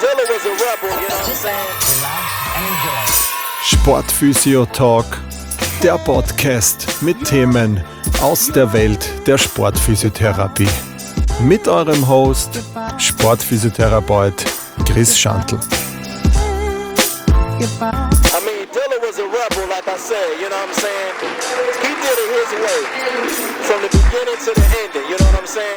Dilla was a rebel, you know what I'm saying? Sportphysio Talk, der Podcast mit Themen aus der Welt der Sportphysiotherapie. Mit eurem Host, Sportphysiotherapeut Chris Schantl. I mean, Dilla was a rebel, like I said, you know what I'm saying? He did it his way, from the beginning to the ending, you know what I'm saying?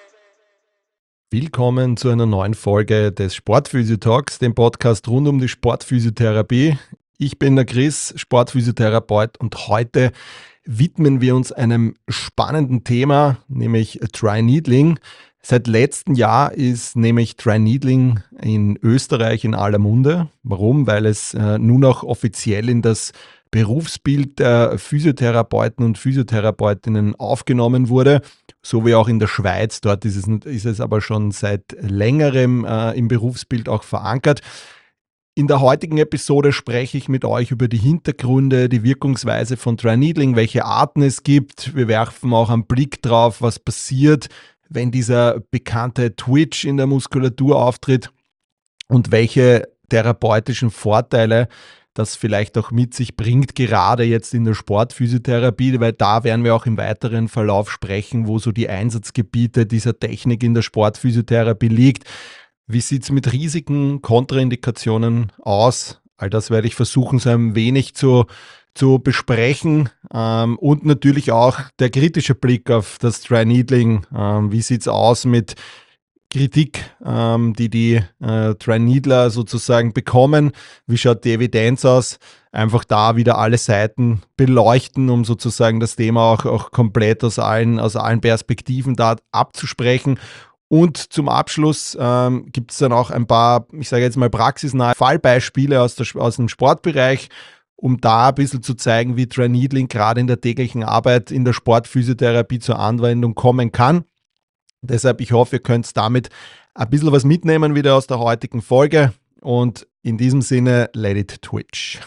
Willkommen zu einer neuen Folge des Sportphysio Talks, dem Podcast rund um die Sportphysiotherapie. Ich bin der Chris, Sportphysiotherapeut, und heute widmen wir uns einem spannenden Thema, nämlich Dry Needling. Seit letztem Jahr ist nämlich Dry Needling in Österreich in aller Munde. Warum? Weil es nun auch offiziell in das Berufsbild der Physiotherapeuten und Physiotherapeutinnen aufgenommen wurde, so wie auch in der Schweiz. Dort ist es aber schon seit längerem im Berufsbild auch verankert. In der heutigen Episode spreche ich mit euch über die Hintergründe, die Wirkungsweise von Dry Needling, welche Arten es gibt. Wir werfen auch einen Blick drauf, was passiert, wenn dieser bekannte Twitch in der Muskulatur auftritt und welche therapeutischen Vorteile das vielleicht auch mit sich bringt, gerade jetzt in der Sportphysiotherapie, weil da werden wir auch im weiteren Verlauf sprechen, wo so die Einsatzgebiete dieser Technik in der Sportphysiotherapie liegt. Wie sieht es mit Risiken, Kontraindikationen aus? All das werde ich versuchen, so ein wenig zu besprechen, und natürlich auch der kritische Blick auf das Dry Needling. Wie sieht es aus mit Kritik, die Dry Needler sozusagen bekommen? Wie schaut die Evidenz aus? Einfach da wieder alle Seiten beleuchten, um sozusagen das Thema auch komplett aus allen Perspektiven da abzusprechen. Und zum Abschluss gibt es dann auch ein paar, ich sage jetzt mal, praxisnahe Fallbeispiele aus dem Sportbereich, um da ein bisschen zu zeigen, wie Dry Needling gerade in der täglichen Arbeit in der Sportphysiotherapie zur Anwendung kommen kann. Deshalb, ich hoffe, ihr könnt damit ein bisschen was mitnehmen wieder aus der heutigen Folge. Und in diesem Sinne, let it twitch.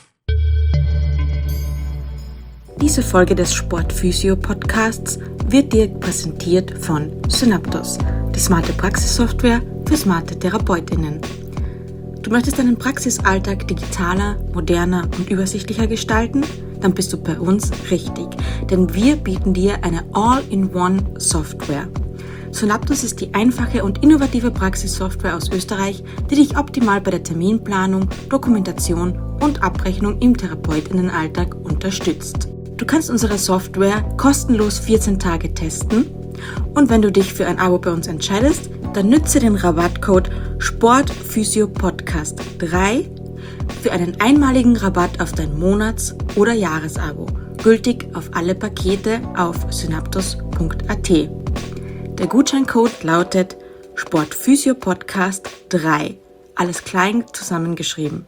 Diese Folge des Sportphysio-Podcasts wird dir präsentiert von Synaptos, die smarte Praxissoftware für smarte TherapeutInnen. Du möchtest deinen Praxisalltag digitaler, moderner und übersichtlicher gestalten? Dann bist du bei uns richtig, denn wir bieten dir eine All-in-One-Software. Synaptos ist die einfache und innovative Praxissoftware aus Österreich, die dich optimal bei der Terminplanung, Dokumentation und Abrechnung im TherapeutInnenalltag unterstützt. Du kannst unsere Software kostenlos 14 Tage testen, und wenn du dich für ein Abo bei uns entscheidest, dann nütze den Rabattcode SPORTPHYSIOPODCAST3 für einen einmaligen Rabatt auf dein Monats- oder Jahresabo, gültig auf alle Pakete auf synaptos.at. Der Gutscheincode lautet SportPhysioPodcast3, alles klein zusammengeschrieben.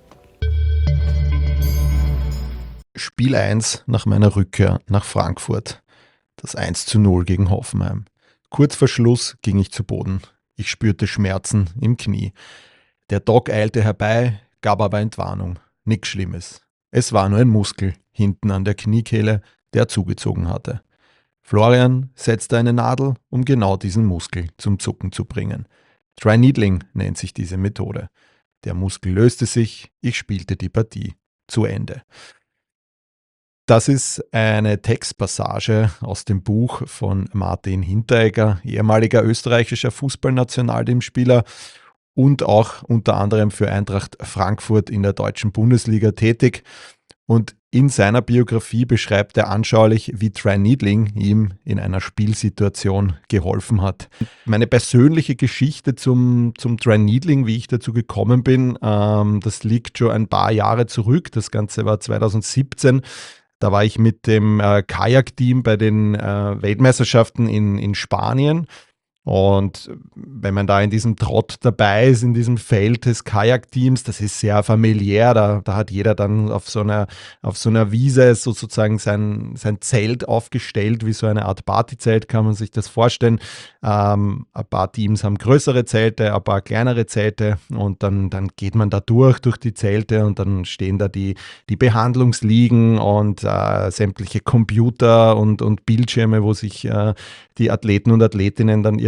Spiel 1 nach meiner Rückkehr nach Frankfurt. Das 1:0 gegen Hoffenheim. Kurz vor Schluss ging ich zu Boden. Ich spürte Schmerzen im Knie. Der Doc eilte herbei, gab aber Entwarnung. Nichts Schlimmes. Es war nur ein Muskel hinten an der Kniekehle, der zugezogen hatte. Florian setzte eine Nadel, um genau diesen Muskel zum Zucken zu bringen. Dry Needling nennt sich diese Methode. Der Muskel löste sich, ich spielte die Partie zu Ende. Das ist eine Textpassage aus dem Buch von Martin Hinteregger, ehemaliger österreichischer Fußballnationalteamspieler und auch unter anderem für Eintracht Frankfurt in der deutschen Bundesliga tätig. Und in seiner Biografie beschreibt er anschaulich, wie Dry Needling ihm in einer Spielsituation geholfen hat. Meine persönliche Geschichte zum Dry Needling, wie ich dazu gekommen bin, das liegt schon ein paar Jahre zurück. Das Ganze war 2017. Da war ich mit dem Kajak-Team bei den Weltmeisterschaften in Spanien. Und wenn man da in diesem Trott dabei ist, in diesem Feld des Kajakteams, das ist sehr familiär. Da hat jeder dann auf so einer Wiese sozusagen sein Zelt aufgestellt, wie so eine Art Partyzelt, kann man sich das vorstellen. Ein paar Teams haben größere Zelte, ein paar kleinere Zelte, und dann geht man da durch die Zelte, und dann stehen da die Behandlungsliegen und sämtliche Computer und Bildschirme, wo sich die Athleten und Athletinnen dann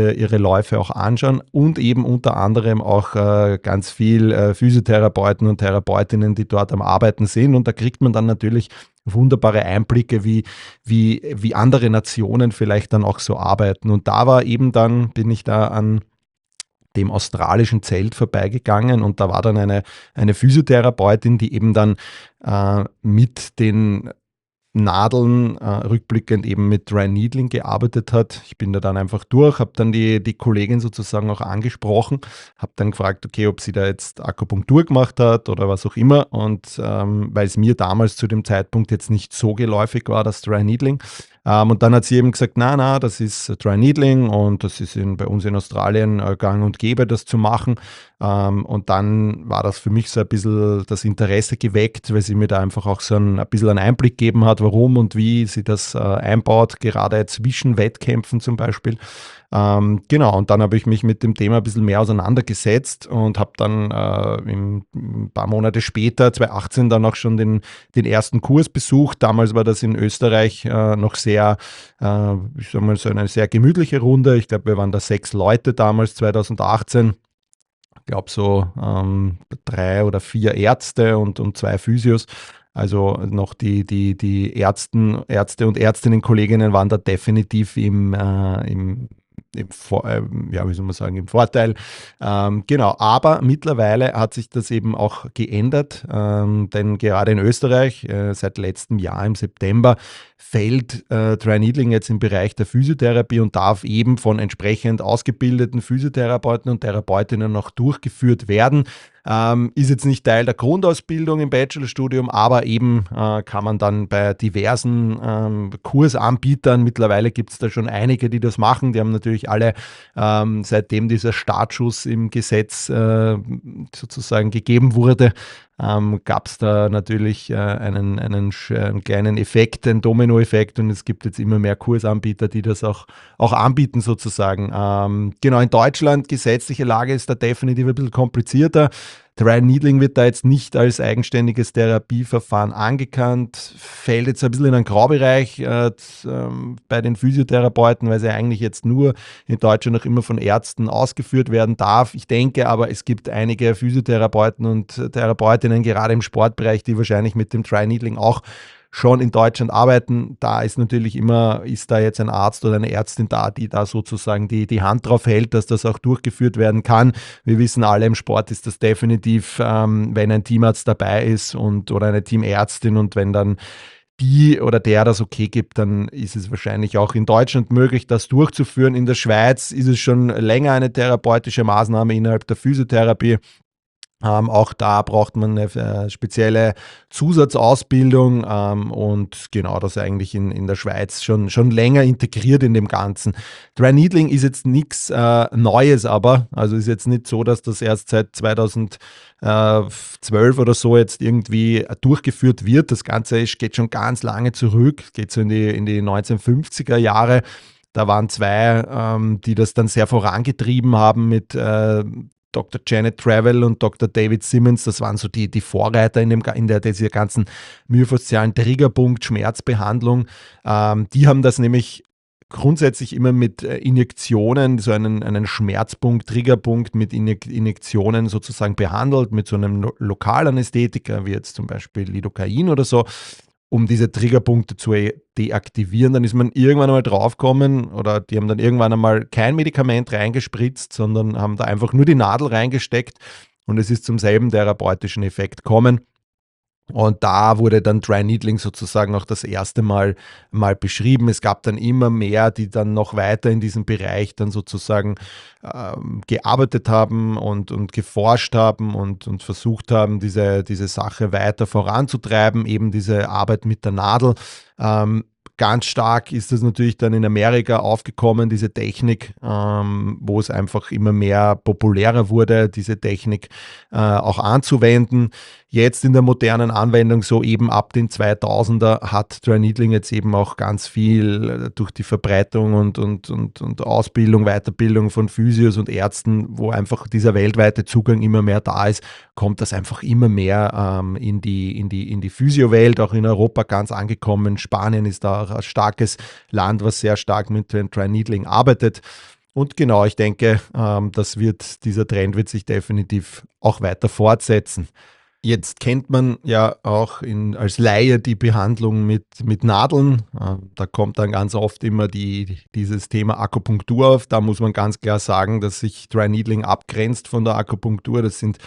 ihre Läufe auch anschauen und eben unter anderem auch ganz viel Physiotherapeuten und Therapeutinnen, die dort am Arbeiten sind. Und da kriegt man dann natürlich wunderbare Einblicke, wie andere Nationen vielleicht dann auch so arbeiten. Und bin ich da an dem australischen Zelt vorbeigegangen und da war dann eine Physiotherapeutin, die eben dann mit den Nadeln rückblickend eben mit Dry Needling gearbeitet hat. Ich bin da dann einfach durch, habe dann die Kollegin sozusagen auch angesprochen, habe dann gefragt, okay, ob sie da jetzt Akupunktur gemacht hat oder was auch immer, und weil es mir damals zu dem Zeitpunkt jetzt nicht so geläufig war, das Dry Needling. Und dann hat sie eben gesagt, na, das ist Dry Needling und das ist bei uns in Australien gang und gäbe, das zu machen. Und dann war das für mich so ein bisschen das Interesse geweckt, weil sie mir da einfach auch so ein bisschen einen Einblick gegeben hat, warum und wie sie das einbaut, gerade zwischen Wettkämpfen zum Beispiel. Genau, und dann habe ich mich mit dem Thema ein bisschen mehr auseinandergesetzt und habe dann ein paar Monate später, 2018, dann auch schon den ersten Kurs besucht. Damals war das in Österreich noch sehr, ich sag mal, so eine sehr gemütliche Runde. Ich glaube, wir waren da 6 Leute damals, 2018. Ich glaube so 3 oder 4 Ärzte und 2 Physios. Also noch die Ärzte und Ärztinnen, Kolleginnen waren da definitiv im Vorteil. Genau, aber mittlerweile hat sich das eben auch geändert, denn gerade in Österreich seit letztem Jahr im September fällt Dry Needling jetzt im Bereich der Physiotherapie und darf eben von entsprechend ausgebildeten Physiotherapeuten und Therapeutinnen noch durchgeführt werden. Ist jetzt nicht Teil der Grundausbildung im Bachelorstudium, aber eben kann man dann bei diversen Kursanbietern, mittlerweile gibt es da schon einige, die das machen, die haben natürlich alle, seitdem dieser Startschuss im Gesetz sozusagen gegeben wurde, gab es da natürlich einen kleinen Effekt, einen Dominoeffekt, und es gibt jetzt immer mehr Kursanbieter, die das auch anbieten sozusagen. Genau, in Deutschland, gesetzliche Lage ist da definitiv ein bisschen komplizierter. Dry Needling wird da jetzt nicht als eigenständiges Therapieverfahren anerkannt, fällt jetzt ein bisschen in einen Graubereich bei den Physiotherapeuten, weil sie eigentlich jetzt nur in Deutschland noch immer von Ärzten ausgeführt werden darf. Ich denke aber, es gibt einige Physiotherapeuten und Therapeutinnen, gerade im Sportbereich, die wahrscheinlich mit dem Dry Needling auch schon in Deutschland arbeiten. Da ist natürlich immer, ist da jetzt ein Arzt oder eine Ärztin da, die da sozusagen die Hand drauf hält, dass das auch durchgeführt werden kann. Wir wissen alle, im Sport ist das definitiv, wenn ein Teamarzt dabei ist oder eine Teamärztin, und wenn dann die oder der das okay gibt, dann ist es wahrscheinlich auch in Deutschland möglich, das durchzuführen. In der Schweiz ist es schon länger eine therapeutische Maßnahme innerhalb der Physiotherapie. Auch da braucht man eine spezielle Zusatzausbildung, und genau das eigentlich in der Schweiz schon länger integriert in dem Ganzen. Dry Needling ist jetzt nichts Neues, aber also ist jetzt nicht so, dass das erst seit 2012 oder so jetzt irgendwie durchgeführt wird. Das Ganze geht schon ganz lange zurück, geht so in die 1950er Jahre. Da waren 2, die das dann sehr vorangetrieben haben mit Dr. Janet Travell und Dr. David Simmons. Das waren so die Vorreiter in dieser ganzen myofaszialen Triggerpunkt-Schmerzbehandlung. Die haben das nämlich grundsätzlich immer mit Injektionen, so einen Schmerzpunkt, Triggerpunkt mit Injektionen sozusagen behandelt, mit so einem Lokalanästhetiker, wie jetzt zum Beispiel Lidocain oder so, um diese Triggerpunkte zu deaktivieren. Dann ist man irgendwann einmal draufgekommen, oder die haben dann irgendwann einmal kein Medikament reingespritzt, sondern haben da einfach nur die Nadel reingesteckt, und es ist zum selben therapeutischen Effekt gekommen. Und da wurde dann Dry Needling sozusagen auch das erste Mal beschrieben. Es gab dann immer mehr, die dann noch weiter in diesem Bereich dann sozusagen gearbeitet haben und geforscht haben und versucht haben, diese Sache weiter voranzutreiben, eben diese Arbeit mit der Nadel. Ganz stark ist das natürlich dann in Amerika aufgekommen, diese Technik, wo es einfach immer mehr populärer wurde, diese Technik auch anzuwenden. Jetzt in der modernen Anwendung, so eben ab den 2000er, hat Dry Needling jetzt eben auch ganz viel durch die Verbreitung und Ausbildung, Weiterbildung von Physios und Ärzten, wo einfach dieser weltweite Zugang immer mehr da ist, kommt das einfach immer mehr in die Physio-Welt, auch in Europa ganz angekommen. Spanien ist da auch ein starkes Land, was sehr stark mit Dry Needling arbeitet. Und genau, ich denke, dieser Trend wird sich definitiv auch weiter fortsetzen. Jetzt kennt man ja auch als Laie die Behandlung mit Nadeln. Da kommt dann ganz oft immer dieses Thema Akupunktur auf. Da muss man ganz klar sagen, dass sich Dry Needling abgrenzt von der Akupunktur.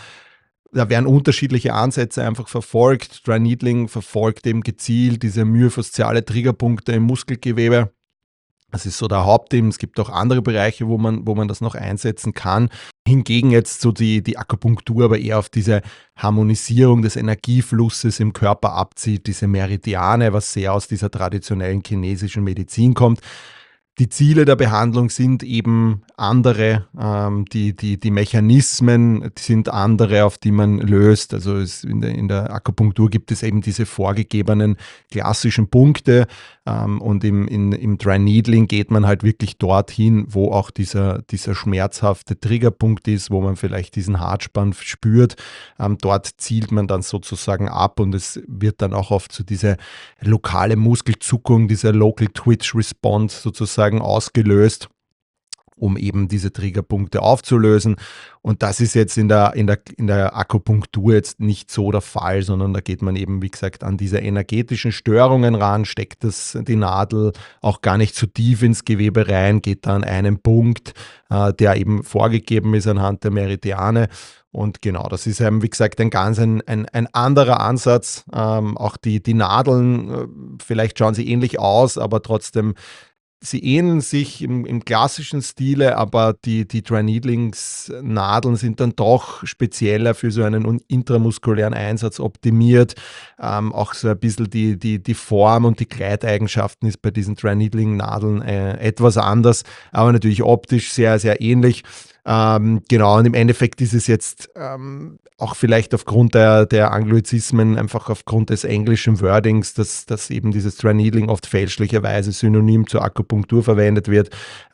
Da werden unterschiedliche Ansätze einfach verfolgt. Dry Needling verfolgt eben gezielt diese myofasziale Triggerpunkte im Muskelgewebe. Das ist so der Hauptthema. Es gibt auch andere Bereiche, wo man das noch einsetzen kann. Hingegen jetzt so die Akupunktur aber eher auf diese Harmonisierung des Energieflusses im Körper abzielt, diese Meridiane, was sehr aus dieser traditionellen chinesischen Medizin kommt. Die Ziele der Behandlung sind eben andere, die Mechanismen sind andere, auf die man löst. Also in der Akupunktur gibt es eben diese vorgegebenen klassischen Punkte, und im Dry Needling geht man halt wirklich dorthin, wo auch dieser schmerzhafte Triggerpunkt ist, wo man vielleicht diesen Hartspann spürt. Dort zielt man dann sozusagen ab und es wird dann auch oft so diese lokale Muskelzuckung, dieser Local Twitch Response sozusagen ausgelöst, um eben diese Triggerpunkte aufzulösen. Und das ist jetzt in der Akupunktur jetzt nicht so der Fall, sondern da geht man eben, wie gesagt, an diese energetischen Störungen ran, steckt die Nadel auch gar nicht so tief ins Gewebe rein, geht da an einen Punkt, der eben vorgegeben ist anhand der Meridiane. Und genau, das ist eben, wie gesagt, ein anderer Ansatz. Auch die Nadeln, vielleicht schauen sie ähnlich aus, aber trotzdem, sie ähneln sich im klassischen Stile, aber die Dry Needlings-Nadeln sind dann doch spezieller für so einen intramuskulären Einsatz optimiert. Auch so ein bisschen die Form und die Gleiteigenschaften ist bei diesen Dry Needling-Nadeln etwas anders, aber natürlich optisch sehr, sehr ähnlich. Genau, und im Endeffekt ist es jetzt auch vielleicht aufgrund der Anglizismen, einfach aufgrund des englischen Wordings, dass eben dieses Dry Needling oft fälschlicherweise synonym zur Akupunktur verwendet wird.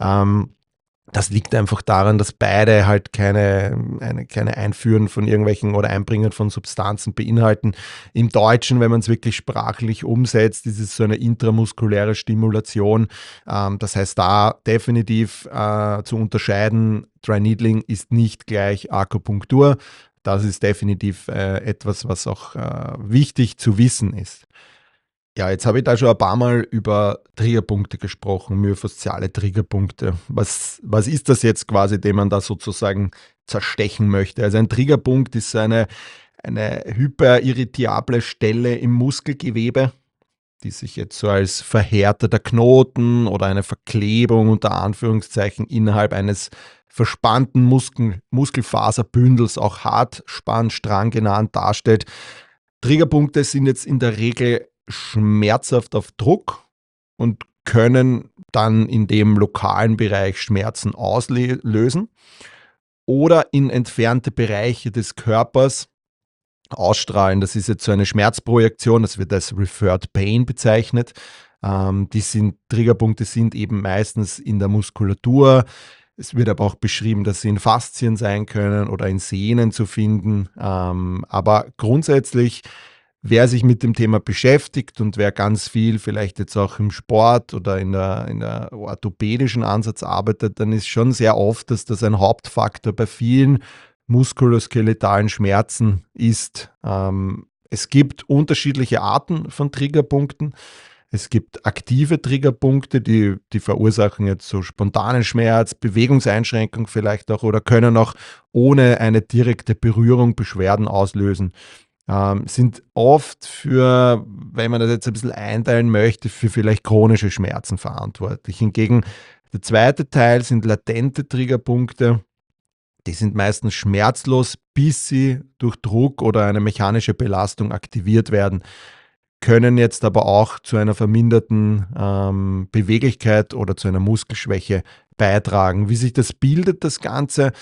Das liegt einfach daran, dass beide halt keine Einführen von irgendwelchen oder Einbringen von Substanzen beinhalten. Im Deutschen, wenn man es wirklich sprachlich umsetzt, ist es so eine intramuskuläre Stimulation. Das heißt, da definitiv zu unterscheiden, Dry Needling ist nicht gleich Akupunktur. Das ist definitiv etwas, was auch wichtig zu wissen ist. Ja, jetzt habe ich da schon ein paar Mal über Triggerpunkte gesprochen, myofasziale Triggerpunkte. Was ist das jetzt quasi, den man da sozusagen zerstechen möchte? Also ein Triggerpunkt ist eine hyperirritable Stelle im Muskelgewebe, die sich jetzt so als verhärteter Knoten oder eine Verklebung unter Anführungszeichen innerhalb eines verspannten Muskelfaserbündels, auch Hartspannstrang genannt, darstellt. Triggerpunkte sind jetzt in der Regel schmerzhaft auf Druck und können dann in dem lokalen Bereich Schmerzen auslösen oder in entfernte Bereiche des Körpers ausstrahlen. Das ist jetzt so eine Schmerzprojektion, das wird als Referred Pain bezeichnet. Triggerpunkte sind eben meistens in der Muskulatur. Es wird aber auch beschrieben, dass sie in Faszien sein können oder in Sehnen zu finden. Aber grundsätzlich, wer sich mit dem Thema beschäftigt und wer ganz viel vielleicht jetzt auch im Sport oder in der orthopädischen Ansatz arbeitet, dann ist schon sehr oft, dass das ein Hauptfaktor bei vielen muskuloskeletalen Schmerzen ist. Es gibt unterschiedliche Arten von Triggerpunkten. Es gibt aktive Triggerpunkte, die verursachen jetzt so spontanen Schmerz, Bewegungseinschränkung vielleicht auch oder können auch ohne eine direkte Berührung Beschwerden auslösen. Sind oft für, wenn man das jetzt ein bisschen einteilen möchte, für vielleicht chronische Schmerzen verantwortlich. Hingegen der zweite Teil sind latente Triggerpunkte. Die sind meistens schmerzlos, bis sie durch Druck oder eine mechanische Belastung aktiviert werden, können jetzt aber auch zu einer verminderten Beweglichkeit oder zu einer Muskelschwäche beitragen. Wie sich das bildet, das Ganze,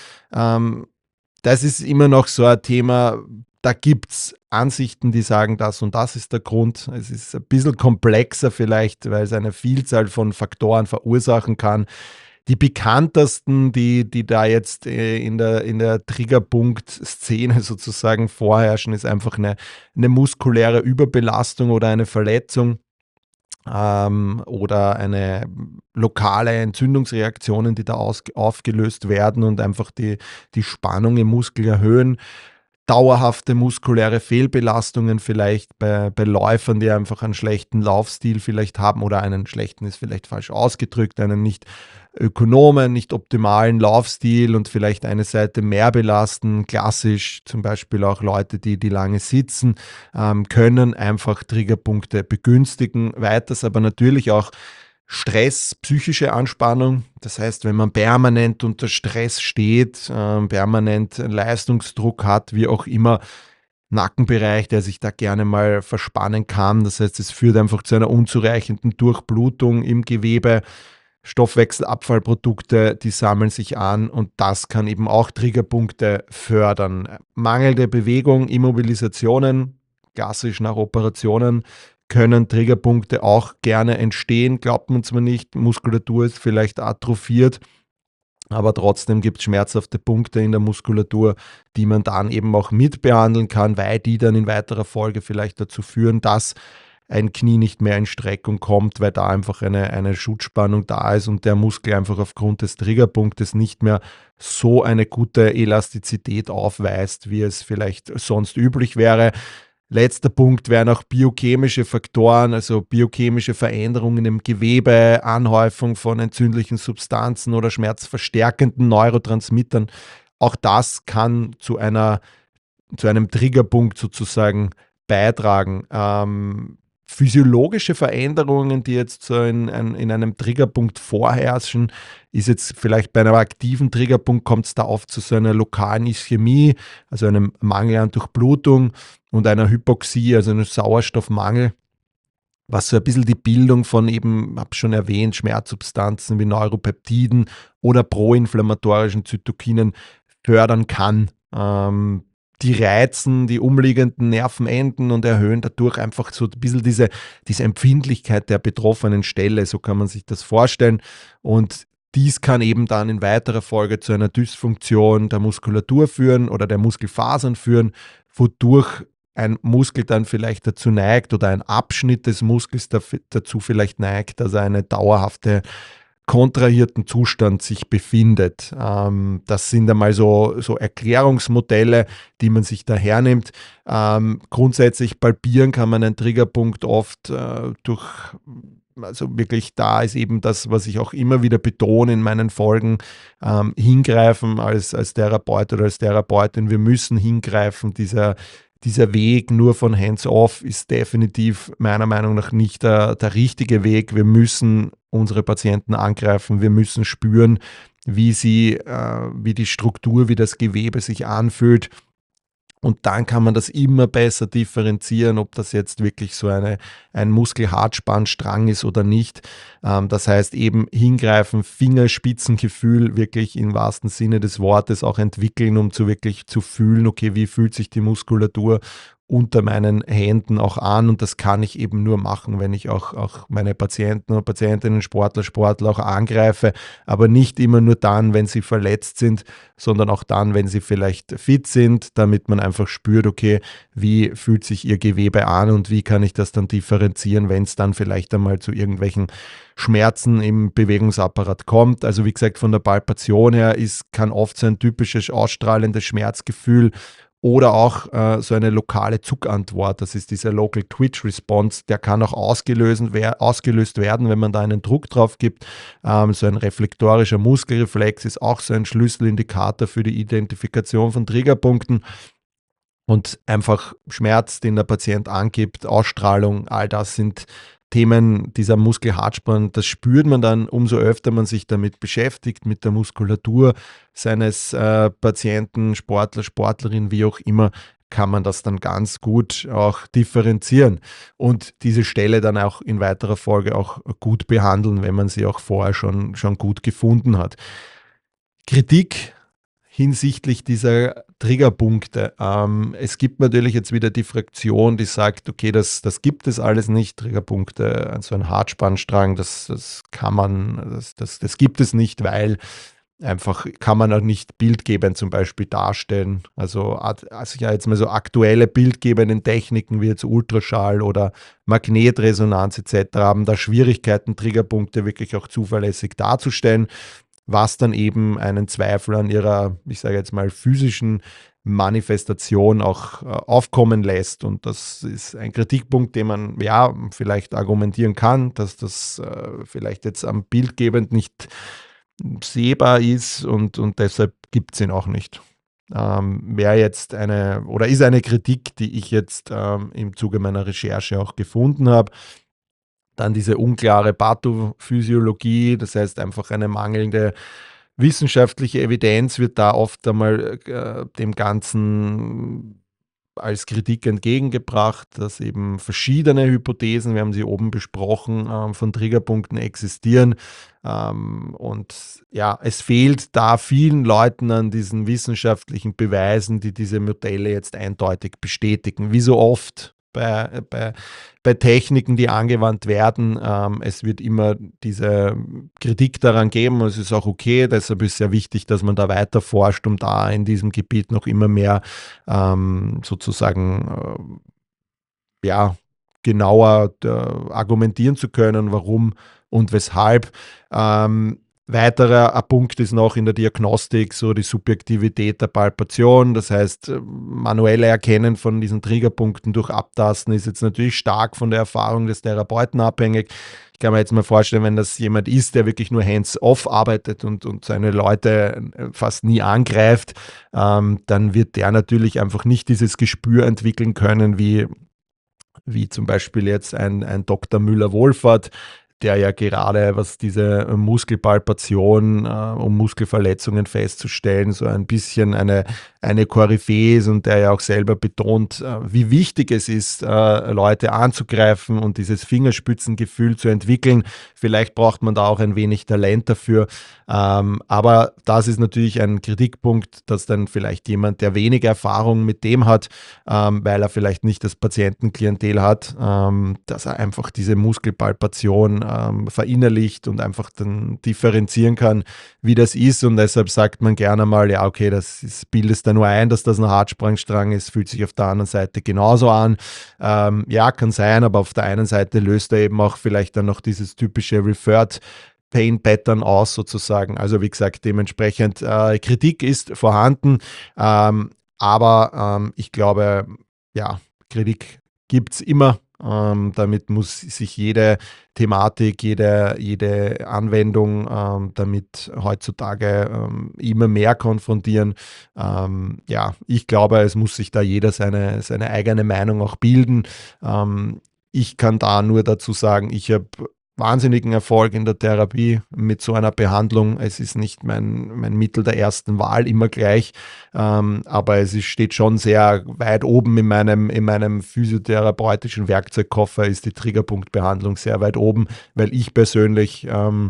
das ist immer noch so ein Thema. Da gibt es Ansichten, die sagen, das und das ist der Grund. Es ist ein bisschen komplexer vielleicht, weil es eine Vielzahl von Faktoren verursachen kann. Die bekanntesten, die da jetzt in der Triggerpunkt-Szene sozusagen vorherrschen, ist einfach eine muskuläre Überbelastung oder eine Verletzung. oder eine lokale Entzündungsreaktionen, die da aufgelöst werden und einfach die Spannung im Muskel erhöhen. Dauerhafte muskuläre Fehlbelastungen vielleicht bei Läufern, die einfach einen schlechten Laufstil vielleicht haben oder einen schlechten ist vielleicht falsch ausgedrückt, einen nicht ökonomen, nicht optimalen Laufstil und vielleicht eine Seite mehr belasten. Klassisch zum Beispiel auch Leute, die lange sitzen, können einfach Triggerpunkte begünstigen. Weiters aber natürlich auch Stress, psychische Anspannung. Das heißt, wenn man permanent unter Stress steht, permanent Leistungsdruck hat, wie auch immer, Nackenbereich, der sich da gerne mal verspannen kann. Das heißt, es führt einfach zu einer unzureichenden Durchblutung im Gewebe. Stoffwechselabfallprodukte, die sammeln sich an und das kann eben auch Triggerpunkte fördern. Mangelnde Bewegung, Immobilisationen, klassisch nach Operationen, können Triggerpunkte auch gerne entstehen. Glaubt man zwar nicht, Muskulatur ist vielleicht atrophiert, aber trotzdem gibt es schmerzhafte Punkte in der Muskulatur, die man dann eben auch mitbehandeln kann, weil die dann in weiterer Folge vielleicht dazu führen, dass ein Knie nicht mehr in Streckung kommt, weil da einfach eine Schutzspannung da ist und der Muskel einfach aufgrund des Triggerpunktes nicht mehr so eine gute Elastizität aufweist, wie es vielleicht sonst üblich wäre. Letzter Punkt wären auch biochemische Faktoren, also biochemische Veränderungen im Gewebe, Anhäufung von entzündlichen Substanzen oder schmerzverstärkenden Neurotransmittern. Auch das kann zu einem Triggerpunkt sozusagen beitragen. Physiologische Veränderungen, die jetzt so in einem Triggerpunkt vorherrschen, ist jetzt vielleicht bei einem aktiven Triggerpunkt, kommt es da oft zu so einer lokalen Ischämie, also einem Mangel an Durchblutung und einer Hypoxie, also einem Sauerstoffmangel, was so ein bisschen die Bildung von eben, habe schon erwähnt, Schmerzsubstanzen wie Neuropeptiden oder proinflammatorischen Zytokinen fördern kann. Die reizen die umliegenden Nervenenden und erhöhen dadurch einfach so ein bisschen diese Empfindlichkeit der betroffenen Stelle, so kann man sich das vorstellen. Und dies kann eben dann in weiterer Folge zu einer Dysfunktion der Muskulatur führen oder der Muskelfasern führen, wodurch ein Muskel dann vielleicht dazu neigt oder ein Abschnitt des Muskels dazu vielleicht neigt, dass er eine dauerhafte kontrahierten Zustand sich befindet. Das sind einmal so Erklärungsmodelle, die man sich da hernimmt. Grundsätzlich palpieren kann man einen Triggerpunkt oft also wirklich da ist eben das, was ich auch immer wieder betone in meinen Folgen, hingreifen als Therapeut oder als Therapeutin. Wir müssen hingreifen. Dieser Weg nur von hands-off ist definitiv meiner Meinung nach nicht der richtige Weg. Wir müssen unsere Patienten angreifen, wir müssen spüren, wie die Struktur, wie das Gewebe sich anfühlt. Und dann kann man das immer besser differenzieren, ob das jetzt wirklich so ein Muskelhartspannstrang ist oder nicht. Das heißt eben hingreifen, Fingerspitzengefühl wirklich im wahrsten Sinne des Wortes auch entwickeln, um wirklich zu fühlen, okay, wie fühlt sich die Muskulatur unter meinen Händen auch an, und das kann ich eben nur machen, wenn ich auch meine Patienten und Patientinnen, Sportler auch angreife, aber nicht immer nur dann, wenn sie verletzt sind, sondern auch dann, wenn sie vielleicht fit sind, damit man einfach spürt, okay, wie fühlt sich ihr Gewebe an und wie kann ich das dann differenzieren, wenn es dann vielleicht einmal zu irgendwelchen Schmerzen im Bewegungsapparat kommt. Also wie gesagt, von der Palpation her kann oft so ein typisches ausstrahlendes Schmerzgefühl oder auch so eine lokale Zuckantwort, das ist dieser Local Twitch Response, der kann auch ausgelöst werden, wenn man da einen Druck drauf gibt. So ein reflektorischer Muskelreflex ist auch so ein Schlüsselindikator für die Identifikation von Triggerpunkten. Und einfach Schmerz, den der Patient angibt, Ausstrahlung, all das sind Themen, dieser Muskelhartspann, das spürt man dann, umso öfter man sich damit beschäftigt, mit der Muskulatur seines Patienten, Sportler, Sportlerin, wie auch immer, kann man das dann ganz gut auch differenzieren und diese Stelle dann auch in weiterer Folge auch gut behandeln, wenn man sie auch vorher schon gut gefunden hat. Kritik hinsichtlich dieser Triggerpunkte. Es gibt natürlich jetzt wieder die Fraktion, die sagt, okay, das gibt es alles nicht, Triggerpunkte, so ein Hartspannstrang, das gibt es nicht, weil einfach kann man auch nicht bildgebend zum Beispiel darstellen. Also ja jetzt mal so aktuelle bildgebenden Techniken wie jetzt Ultraschall oder Magnetresonanz etc. haben da Schwierigkeiten, Triggerpunkte wirklich auch zuverlässig darzustellen, was dann eben einen Zweifel an ihrer, ich sage jetzt mal, physischen Manifestation auch aufkommen lässt. Und das ist ein Kritikpunkt, den man ja vielleicht argumentieren kann, dass das vielleicht jetzt am bildgebend nicht sehbar ist und deshalb gibt es ihn auch nicht. Wäre jetzt ist eine Kritik, die ich jetzt im Zuge meiner Recherche auch gefunden habe. Dann diese unklare Pathophysiologie, das heißt einfach eine mangelnde wissenschaftliche Evidenz wird da oft einmal dem Ganzen als Kritik entgegengebracht, dass eben verschiedene Hypothesen, wir haben sie oben besprochen, von Triggerpunkten existieren. Und ja, es fehlt da vielen Leuten an diesen wissenschaftlichen Beweisen, die diese Modelle jetzt eindeutig bestätigen. Wie so oft bei Techniken, die angewandt werden. Es wird immer diese Kritik daran geben und es ist auch okay. Deshalb ist es sehr wichtig, dass man da weiter forscht, um da in diesem Gebiet noch immer mehr sozusagen genauer argumentieren zu können, warum und weshalb. Weiterer Punkt ist noch in der Diagnostik so die Subjektivität der Palpation. Das heißt, manuelle Erkennen von diesen Triggerpunkten durch Abtasten ist jetzt natürlich stark von der Erfahrung des Therapeuten abhängig. Ich kann mir jetzt mal vorstellen, wenn das jemand ist, der wirklich nur hands-off arbeitet und seine Leute fast nie angreift, dann wird der natürlich einfach nicht dieses Gespür entwickeln können, wie zum Beispiel jetzt ein Dr. Müller-Wohlfahrt, der ja gerade, was diese Muskelpalpation, um Muskelverletzungen festzustellen, so ein bisschen eine Koryphäe ist und der ja auch selber betont, wie wichtig es ist, Leute anzugreifen und dieses Fingerspitzengefühl zu entwickeln. Vielleicht braucht man da auch ein wenig Talent dafür. Aber das ist natürlich ein Kritikpunkt, dass dann vielleicht jemand, der weniger Erfahrung mit dem hat, weil er vielleicht nicht das Patientenklientel hat, dass er einfach diese Muskelpalpation verinnerlicht und einfach dann differenzieren kann, wie das ist. Und deshalb sagt man gerne mal, ja okay, bildest da nur ein, dass das ein Hartsprangstrang ist, fühlt sich auf der anderen Seite genauso an. Ja, kann sein, aber auf der einen Seite löst er eben auch vielleicht dann noch dieses typische Referred Pain Pattern aus sozusagen. Also wie gesagt, dementsprechend Kritik ist vorhanden, aber ich glaube, ja, Kritik gibt es immer. Damit muss sich jede Thematik, jede Anwendung damit heutzutage immer mehr konfrontieren. Ja, ich glaube, es muss sich da jeder seine eigene Meinung auch bilden. Ich kann da nur dazu sagen, ich habe wahnsinnigen Erfolg in der Therapie mit so einer Behandlung. Es ist nicht mein Mittel der ersten Wahl immer gleich, aber steht schon sehr weit oben in meinem physiotherapeutischen Werkzeugkoffer ist die Triggerpunktbehandlung sehr weit oben, weil ich persönlich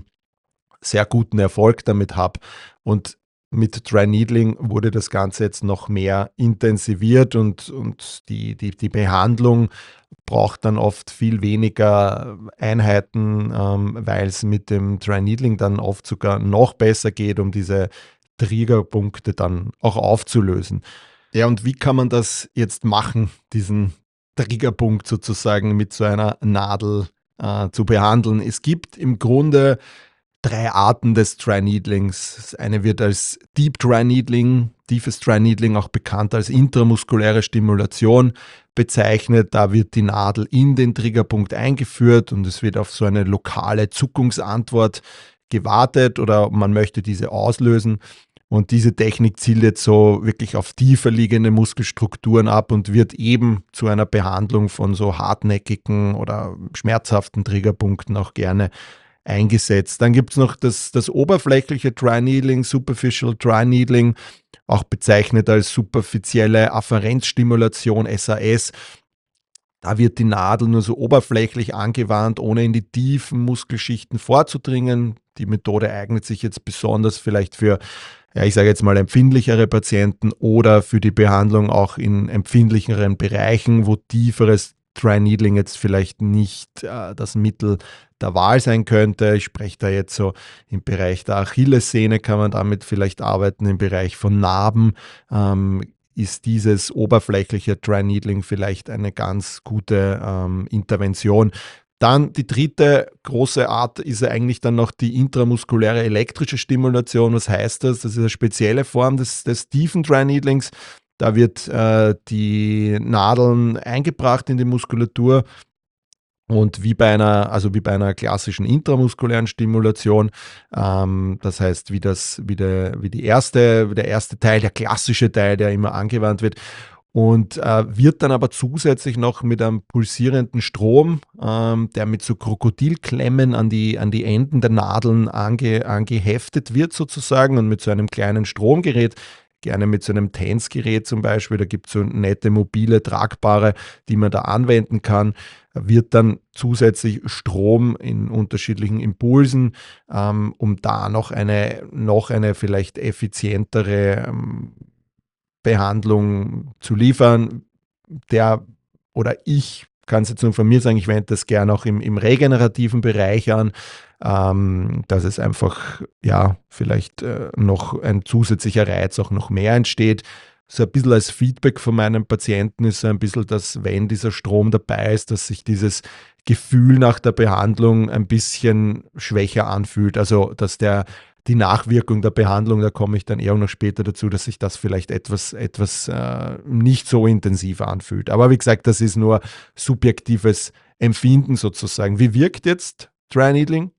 sehr guten Erfolg damit habe. Und mit Dry Needling wurde das Ganze jetzt noch mehr intensiviert und die Behandlung braucht dann oft viel weniger Einheiten, weil es mit dem Dry Needling dann oft sogar noch besser geht, um diese Triggerpunkte dann auch aufzulösen. Ja, und wie kann man das jetzt machen, diesen Triggerpunkt sozusagen mit so einer Nadel zu behandeln? Es gibt im Grunde 3 Arten des Dry Needlings. Das eine wird als Deep Dry Needling, tiefes Dry Needling, auch bekannt als intramuskuläre Stimulation bezeichnet. Da wird die Nadel in den Triggerpunkt eingeführt und es wird auf so eine lokale Zuckungsantwort gewartet oder man möchte diese auslösen. Und diese Technik zielt jetzt so wirklich auf tiefer liegende Muskelstrukturen ab und wird eben zu einer Behandlung von so hartnäckigen oder schmerzhaften Triggerpunkten auch gerne eingesetzt. Dann gibt es noch das oberflächliche Dry Needling, Superficial Dry Needling, auch bezeichnet als superfizielle Afferenzstimulation, SAS. Da wird die Nadel nur so oberflächlich angewandt, ohne in die tiefen Muskelschichten vorzudringen. Die Methode eignet sich jetzt besonders vielleicht für, ja, ich sage jetzt mal empfindlichere Patienten oder für die Behandlung auch in empfindlicheren Bereichen, wo tieferes Dry Needling jetzt vielleicht nicht das Mittel der Wahl sein könnte. Ich spreche da jetzt so im Bereich der Achillessehne, kann man damit vielleicht arbeiten, im Bereich von Narben. Ist dieses oberflächliche Dry Needling vielleicht eine ganz gute Intervention. Dann die dritte große Art ist eigentlich dann noch die intramuskuläre elektrische Stimulation. Was heißt das? Das ist eine spezielle Form des tiefen Dry Needlings. Da wird die Nadeln eingebracht in die Muskulatur und wie bei einer klassischen intramuskulären Stimulation, das heißt der erste Teil, der klassische Teil, der immer angewandt wird, und wird dann aber zusätzlich noch mit einem pulsierenden Strom, der mit so Krokodilklemmen an die Enden der Nadeln angeheftet wird sozusagen und mit so einem kleinen Stromgerät, gerne mit so einem TENS-Gerät zum Beispiel, da gibt es so nette mobile, tragbare, die man da anwenden kann, wird dann zusätzlich Strom in unterschiedlichen Impulsen, um da noch eine vielleicht effizientere Behandlung zu liefern. Ich kann es jetzt nur von mir sagen, ich wende das gerne auch im regenerativen Bereich an, dass es einfach vielleicht noch ein zusätzlicher Reiz auch noch mehr entsteht. So ein bisschen als Feedback von meinen Patienten ist so ein bisschen, dass wenn dieser Strom dabei ist, dass sich dieses Gefühl nach der Behandlung ein bisschen schwächer anfühlt. Also dass die Nachwirkung der Behandlung, da komme ich dann eher noch später dazu, dass sich das vielleicht etwas nicht so intensiv anfühlt. Aber wie gesagt, das ist nur subjektives Empfinden sozusagen. Wie wirkt jetzt Dry Needling?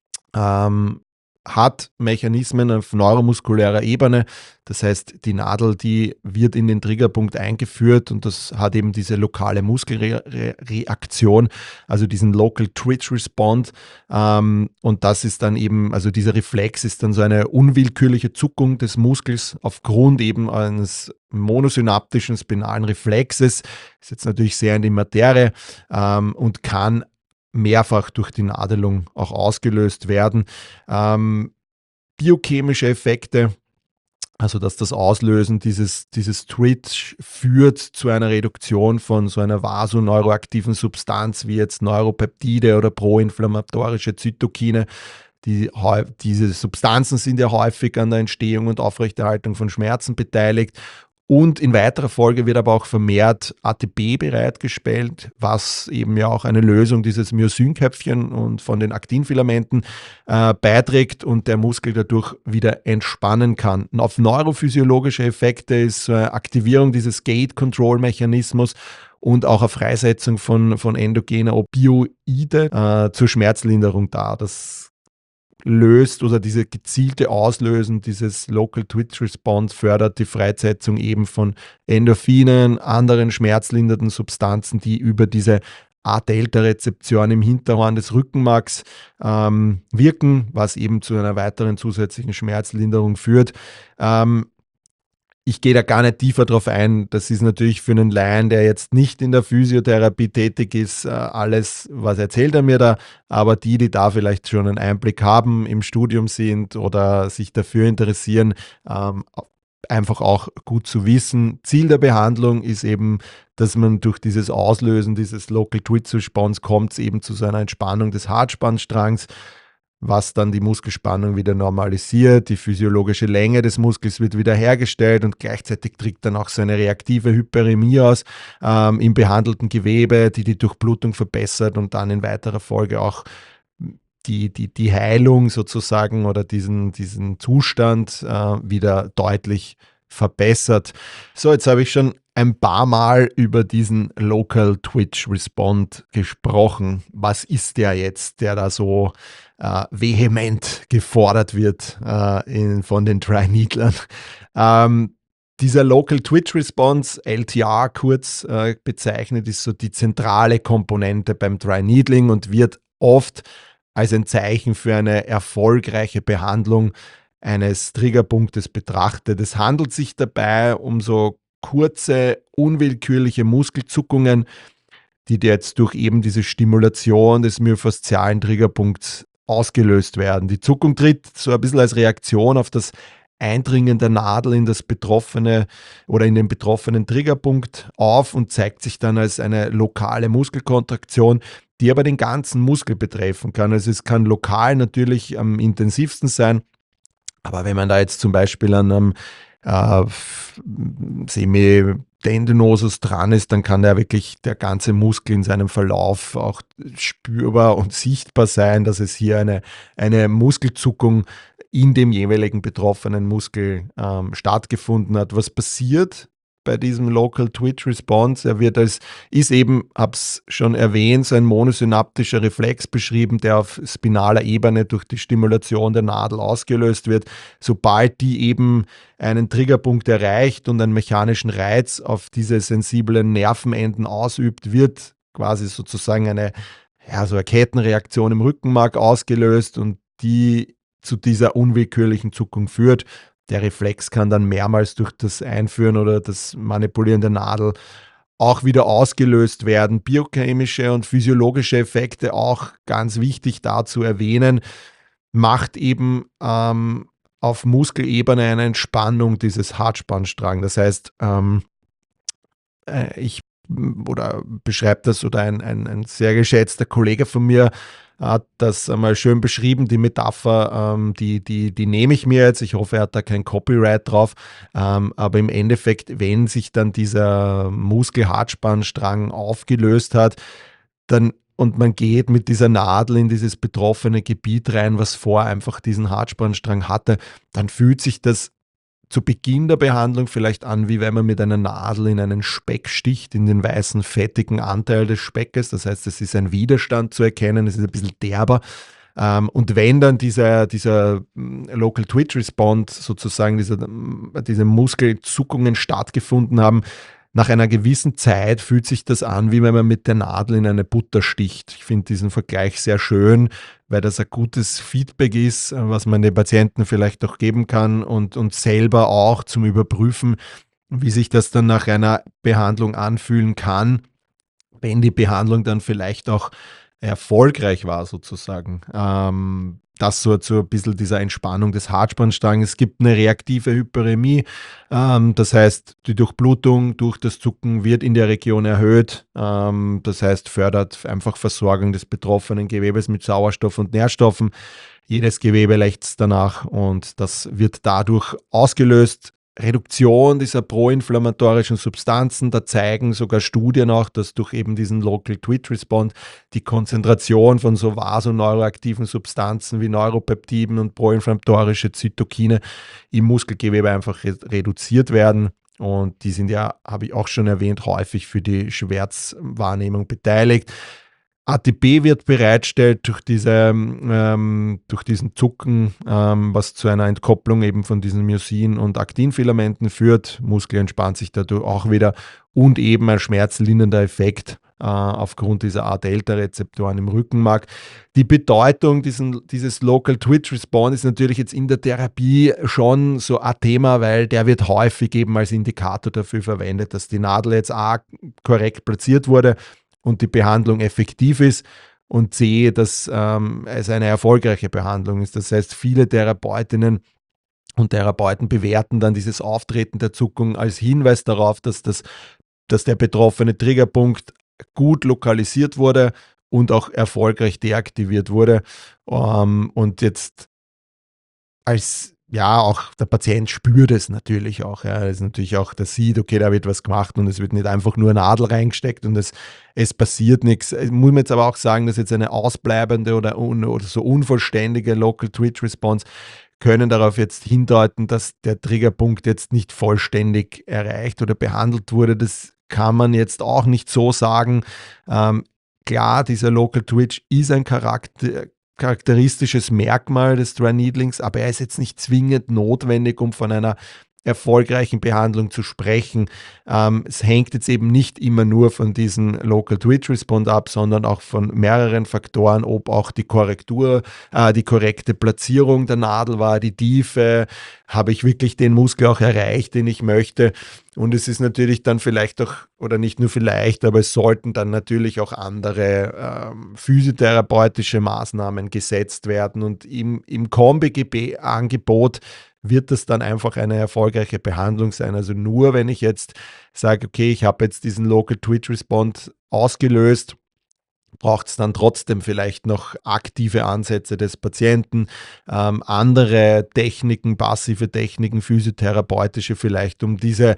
Hat Mechanismen auf neuromuskulärer Ebene. Das heißt, die Nadel, die wird in den Triggerpunkt eingeführt und das hat eben diese lokale Muskelreaktion, also diesen Local Twitch Response. Und das ist dann eben, also dieser Reflex ist dann so eine unwillkürliche Zuckung des Muskels aufgrund eben eines monosynaptischen spinalen Reflexes. Ist jetzt natürlich sehr in die Materie und kann mehrfach durch die Nadelung auch ausgelöst werden. Biochemische Effekte, also dass das Auslösen dieses Twitch führt zu einer Reduktion von so einer vasoneuroaktiven Substanz wie jetzt Neuropeptide oder proinflammatorische Zytokine. Diese Substanzen sind ja häufig an der Entstehung und Aufrechterhaltung von Schmerzen beteiligt. Und in weiterer Folge wird aber auch vermehrt ATP bereitgestellt, was eben ja auch eine Lösung dieses Myosynköpfchen und von den Aktinfilamenten beiträgt und der Muskel dadurch wieder entspannen kann. Und auf neurophysiologische Effekte ist so eine Aktivierung dieses Gate-Control-Mechanismus und auch eine Freisetzung von endogener Opioide zur Schmerzlinderung da. Das löst oder diese gezielte Auslösen dieses Local Twitch Response fördert die Freisetzung eben von Endorphinen, anderen schmerzlindernden Substanzen, die über diese A-Delta-Rezeptoren im Hinterhorn des Rückenmarks wirken, was eben zu einer weiteren zusätzlichen Schmerzlinderung führt. Ich gehe da gar nicht tiefer drauf ein. Das ist natürlich für einen Laien, der jetzt nicht in der Physiotherapie tätig ist, alles, was erzählt er mir da. Aber die da vielleicht schon einen Einblick haben, im Studium sind oder sich dafür interessieren, einfach auch gut zu wissen. Ziel der Behandlung ist eben, dass man durch dieses Auslösen dieses Local Twitch Response kommt eben zu so einer Entspannung des Hartspannstrangs, was dann die Muskelspannung wieder normalisiert, die physiologische Länge des Muskels wird wieder hergestellt und gleichzeitig tritt dann auch so eine reaktive Hyperemie aus im behandelten Gewebe, die Durchblutung verbessert und dann in weiterer Folge auch die Heilung sozusagen oder diesen Zustand wieder deutlich verbessert. So, jetzt habe ich schon ein paar Mal über diesen Local Twitch Response gesprochen. Was ist der jetzt, der da so vehement gefordert wird von den Dry Needlern? Dieser Local Twitch Response, LTR kurz bezeichnet, ist so die zentrale Komponente beim Dry Needling und wird oft als ein Zeichen für eine erfolgreiche Behandlung eines Triggerpunktes betrachtet. Es handelt sich dabei um so kurze, unwillkürliche Muskelzuckungen, die jetzt durch eben diese Stimulation des myofaszialen Triggerpunkts ausgelöst werden. Die Zuckung tritt so ein bisschen als Reaktion auf das Eindringen der Nadel in das betroffene oder in den betroffenen Triggerpunkt auf und zeigt sich dann als eine lokale Muskelkontraktion, die aber den ganzen Muskel betreffen kann. Also es kann lokal natürlich am intensivsten sein, aber wenn man da jetzt zum Beispiel an einem Semitendinosus dran ist, dann kann wirklich der ganze Muskel in seinem Verlauf auch spürbar und sichtbar sein, dass es hier eine Muskelzuckung in dem jeweiligen betroffenen Muskel stattgefunden hat. Was passiert bei diesem Local Twitch Response? Er wird ist eben, hab's schon erwähnt, so ein monosynaptischer Reflex beschrieben, der auf spinaler Ebene durch die Stimulation der Nadel ausgelöst wird. Sobald die eben einen Triggerpunkt erreicht und einen mechanischen Reiz auf diese sensiblen Nervenenden ausübt, wird quasi sozusagen so eine Kettenreaktion im Rückenmark ausgelöst und die zu dieser unwillkürlichen Zuckung führt. Der Reflex kann dann mehrmals durch das Einführen oder das Manipulieren der Nadel auch wieder ausgelöst werden. Biochemische und physiologische Effekte, auch ganz wichtig da zu erwähnen, macht eben auf Muskelebene eine Entspannung dieses Hartspannstrang. Das heißt, beschreibt das oder ein sehr geschätzter Kollege von mir hat das einmal schön beschrieben, die Metapher, die nehme ich mir jetzt. Ich hoffe, er hat da kein Copyright drauf. Aber im Endeffekt, wenn sich dann dieser Muskelhartspannstrang aufgelöst hat, und man geht mit dieser Nadel in dieses betroffene Gebiet rein, was vorher einfach diesen Hartspannstrang hatte, dann fühlt sich das zu Beginn der Behandlung vielleicht an, wie wenn man mit einer Nadel in einen Speck sticht, in den weißen, fettigen Anteil des Speckes. Das heißt, es ist ein Widerstand zu erkennen, es ist ein bisschen derber. Und wenn dann dieser Local Twitch Response sozusagen, diese Muskelzuckungen stattgefunden haben, nach einer gewissen Zeit fühlt sich das an, wie wenn man mit der Nadel in eine Butter sticht. Ich finde diesen Vergleich sehr schön, weil das ein gutes Feedback ist, was man den Patienten vielleicht auch geben kann und selber auch zum Überprüfen, wie sich das dann nach einer Behandlung anfühlen kann, wenn die Behandlung dann vielleicht auch erfolgreich war sozusagen. Das so zu ein bisschen dieser Entspannung des Hartspannstrangs. Es gibt eine reaktive Hyperemie, das heißt, die Durchblutung durch das Zucken wird in der Region erhöht, das heißt, fördert einfach Versorgung des betroffenen Gewebes mit Sauerstoff und Nährstoffen. Jedes Gewebe lechzt danach und das wird dadurch ausgelöst. Reduktion dieser proinflammatorischen Substanzen, da zeigen sogar Studien auch, dass durch eben diesen Local Twitch Response die Konzentration von so vasoneuroaktiven Substanzen wie Neuropeptiden und proinflammatorische Zytokine im Muskelgewebe einfach reduziert werden. Und die sind ja, habe ich auch schon erwähnt, häufig für die Schmerzwahrnehmung beteiligt. ATP wird bereitstellt durch diesen Zucken, was zu einer Entkopplung eben von diesen Myosin- und Aktinfilamenten führt. Muskel entspannt sich dadurch auch wieder und eben ein schmerzlindernder Effekt aufgrund dieser A-Delta-Rezeptoren im Rückenmark. Die Bedeutung dieses Local Twitch Response ist natürlich jetzt in der Therapie schon so ein Thema, weil der wird häufig eben als Indikator dafür verwendet, dass die Nadel jetzt A korrekt platziert wurde und die Behandlung effektiv ist und C, dass es eine erfolgreiche Behandlung ist. Das heißt, viele Therapeutinnen und Therapeuten bewerten dann dieses Auftreten der Zuckung als Hinweis darauf, dass der betroffene Triggerpunkt gut lokalisiert wurde und auch erfolgreich deaktiviert wurde. Und jetzt auch der Patient spürt es natürlich auch. Ja. Es ist natürlich auch, der sieht, okay, da wird was gemacht und es wird nicht einfach nur eine Nadel reingesteckt und es passiert nichts. Ich muss mir jetzt aber auch sagen, dass jetzt eine ausbleibende oder so unvollständige Local Twitch Response können darauf jetzt hindeuten, dass der Triggerpunkt jetzt nicht vollständig erreicht oder behandelt wurde. Das kann man jetzt auch nicht so sagen. Klar, dieser Local Twitch ist ein charakteristisches Merkmal des Dry Needlings, aber er ist jetzt nicht zwingend notwendig, um von einer erfolgreichen Behandlung zu sprechen. Es hängt jetzt eben nicht immer nur von diesem Local Twitch Response ab, sondern auch von mehreren Faktoren, ob auch die korrekte Platzierung der Nadel war, die Tiefe, habe ich wirklich den Muskel auch erreicht, den ich möchte. Und es ist natürlich dann vielleicht auch, oder nicht nur vielleicht, aber es sollten dann natürlich auch andere physiotherapeutische Maßnahmen gesetzt werden. Und im Kombi-Angebot wird das dann einfach eine erfolgreiche Behandlung sein. Also nur wenn ich jetzt sage, okay, ich habe jetzt diesen Local Twitch Response ausgelöst, braucht es dann trotzdem vielleicht noch aktive Ansätze des Patienten, andere Techniken, passive Techniken, physiotherapeutische vielleicht, um diese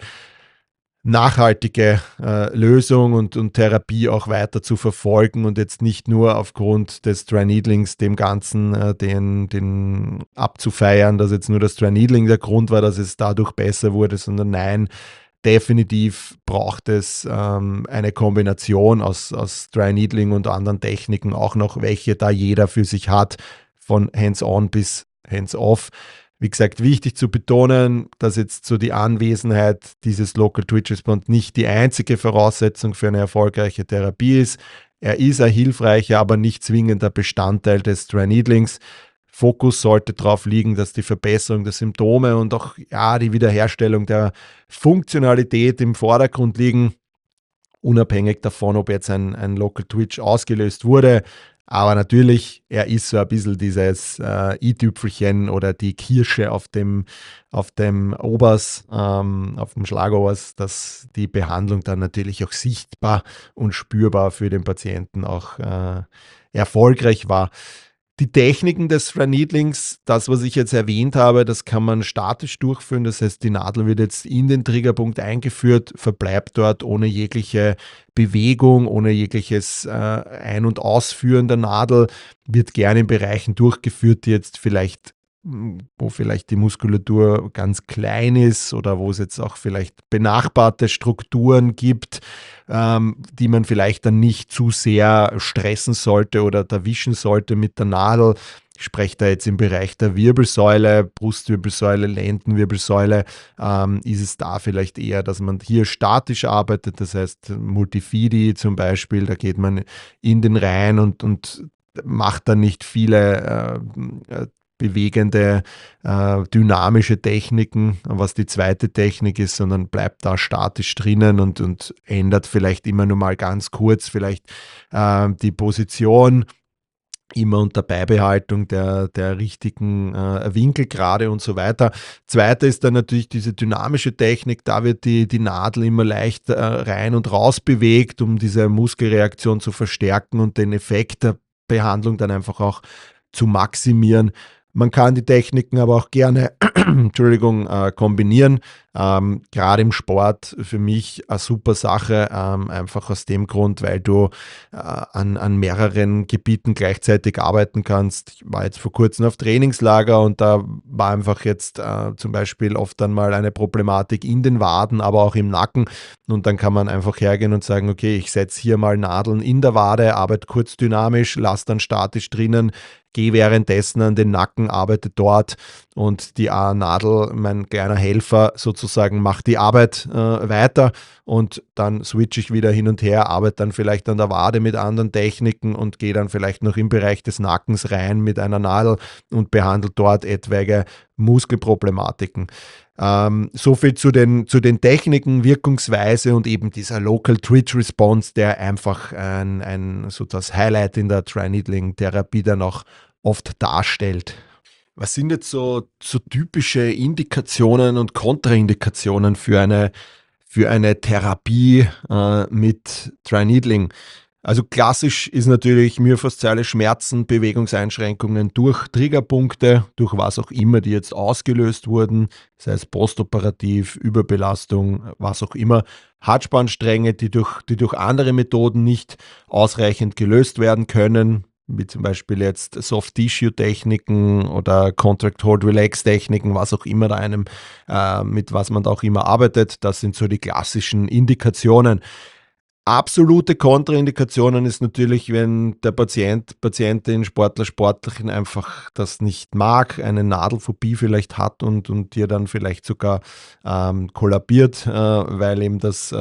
nachhaltige Lösung und Therapie auch weiter zu verfolgen und jetzt nicht nur aufgrund des Dry Needlings dem Ganzen den abzufeiern, dass jetzt nur das Dry Needling der Grund war, dass es dadurch besser wurde, sondern nein, definitiv braucht es eine Kombination aus Dry Needling und anderen Techniken, auch noch welche da jeder für sich hat, von Hands-on bis Hands-off. Wie gesagt, wichtig zu betonen, dass jetzt so die Anwesenheit dieses Local Twitch Response nicht die einzige Voraussetzung für eine erfolgreiche Therapie ist. Er ist ein hilfreicher, aber nicht zwingender Bestandteil des Dry Needlings. Fokus sollte darauf liegen, dass die Verbesserung der Symptome und auch die Wiederherstellung der Funktionalität im Vordergrund liegen, unabhängig davon, ob jetzt ein Local Twitch ausgelöst wurde. Aber natürlich, er ist so ein bisschen dieses i-Tüpfelchen oder die Kirsche auf dem Obers, auf dem Schlagobers, dass die Behandlung dann natürlich auch sichtbar und spürbar für den Patienten auch erfolgreich war. Die Techniken des Dry Needlings, das, was ich jetzt erwähnt habe, das kann man statisch durchführen. Das heißt, die Nadel wird jetzt in den Triggerpunkt eingeführt, verbleibt dort ohne jegliche Bewegung, ohne jegliches Ein- und Ausführen der Nadel, wird gerne in Bereichen durchgeführt, die jetzt vielleicht wo vielleicht die Muskulatur ganz klein ist oder wo es jetzt auch vielleicht benachbarte Strukturen gibt, die man vielleicht dann nicht zu sehr stressen sollte oder erwischen sollte mit der Nadel. Ich spreche da jetzt im Bereich der Wirbelsäule, Brustwirbelsäule, Lendenwirbelsäule, ist es da vielleicht eher, dass man hier statisch arbeitet, das heißt Multifidi zum Beispiel, da geht man in den Reihen und macht dann nicht viele bewegende, dynamische Techniken, was die zweite Technik ist, sondern bleibt da statisch drinnen und ändert vielleicht immer nur mal ganz kurz vielleicht die Position, immer unter Beibehaltung der richtigen Winkelgrade und so weiter. Zweite ist dann natürlich diese dynamische Technik, da wird die Nadel immer leicht rein und raus bewegt, um diese Muskelreaktion zu verstärken und den Effekt der Behandlung dann einfach auch zu maximieren. Man kann die Techniken aber auch gerne kombinieren. Gerade im Sport für mich eine super Sache, einfach aus dem Grund, weil du an mehreren Gebieten gleichzeitig arbeiten kannst. Ich war jetzt vor kurzem auf Trainingslager und da war einfach jetzt zum Beispiel oft dann mal eine Problematik in den Waden, aber auch im Nacken. Und dann kann man einfach hergehen und sagen, okay, ich setze hier mal Nadeln in der Wade, arbeite kurz dynamisch, lasse dann statisch drinnen, gehe währenddessen an den Nacken, arbeite dort und die Nadel, mein kleiner Helfer sozusagen, macht die Arbeit weiter und dann switche ich wieder hin und her, arbeite dann vielleicht an der Wade mit anderen Techniken und gehe dann vielleicht noch im Bereich des Nackens rein mit einer Nadel und behandle dort etwaige Muskelproblematiken. So viel zu den Techniken, Wirkungsweise und eben dieser Local Twitch Response, der einfach so das Highlight in der Dry Needling Therapie dann auch oft darstellt. Was sind jetzt so typische Indikationen und Kontraindikationen für eine Therapie mit Dry Needling? Also klassisch ist natürlich myofasziale Schmerzen, Bewegungseinschränkungen durch Triggerpunkte, durch was auch immer, die jetzt ausgelöst wurden, sei es postoperativ, Überbelastung, was auch immer. Halsbandstränge, die durch andere Methoden nicht ausreichend gelöst werden können, wie zum Beispiel jetzt Soft-Tissue-Techniken oder Contract-Hold-Relax-Techniken, was auch immer mit was man da auch immer arbeitet. Das sind so die klassischen Indikationen. Absolute Kontraindikationen ist natürlich, wenn der Patientin, Sportler, Sportlerin einfach das nicht mag, eine Nadelphobie vielleicht hat und dir dann vielleicht sogar kollabiert, weil ihm das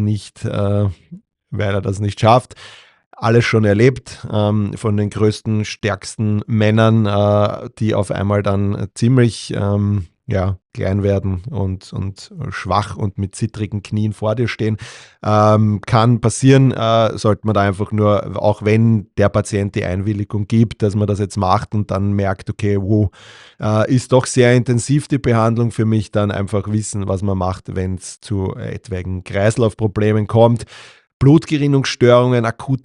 weil er das nicht schafft. Alles schon erlebt von den größten, stärksten Männern, die auf einmal dann ziemlich klein werden und schwach und mit zittrigen Knien vor dir stehen. Kann passieren, sollte man da einfach nur, auch wenn der Patient die Einwilligung gibt, dass man das jetzt macht und dann merkt, okay, ist doch sehr intensiv die Behandlung für mich, dann einfach wissen, was man macht, wenn es zu etwaigen Kreislaufproblemen kommt. Blutgerinnungsstörungen, akute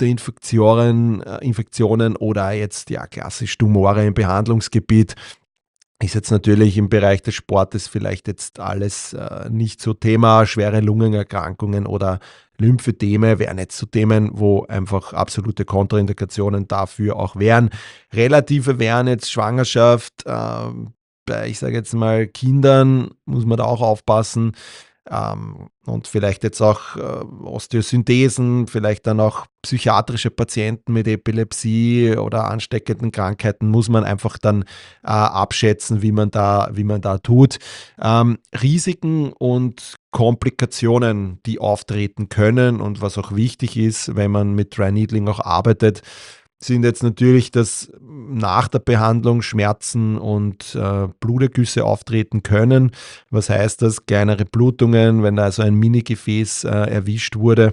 Infektionen oder jetzt klassisch Tumore im Behandlungsgebiet. Ist jetzt natürlich im Bereich des Sportes vielleicht jetzt alles nicht so Thema. Schwere Lungenerkrankungen oder Lymphedeme wären jetzt so Themen, wo einfach absolute Kontraindikationen dafür auch wären. Relative wären jetzt Schwangerschaft, bei, ich sage jetzt mal, Kindern muss man da auch aufpassen. Und vielleicht jetzt auch Osteosynthesen, vielleicht dann auch psychiatrische Patienten mit Epilepsie oder ansteckenden Krankheiten muss man einfach dann abschätzen, wie man da tut. Risiken und Komplikationen, die auftreten können und was auch wichtig ist, wenn man mit Dry Needling auch arbeitet, sind jetzt natürlich, dass nach der Behandlung Schmerzen und Blutergüsse auftreten können. Was heißt das? Kleinere Blutungen, wenn da also ein Minigefäß erwischt wurde,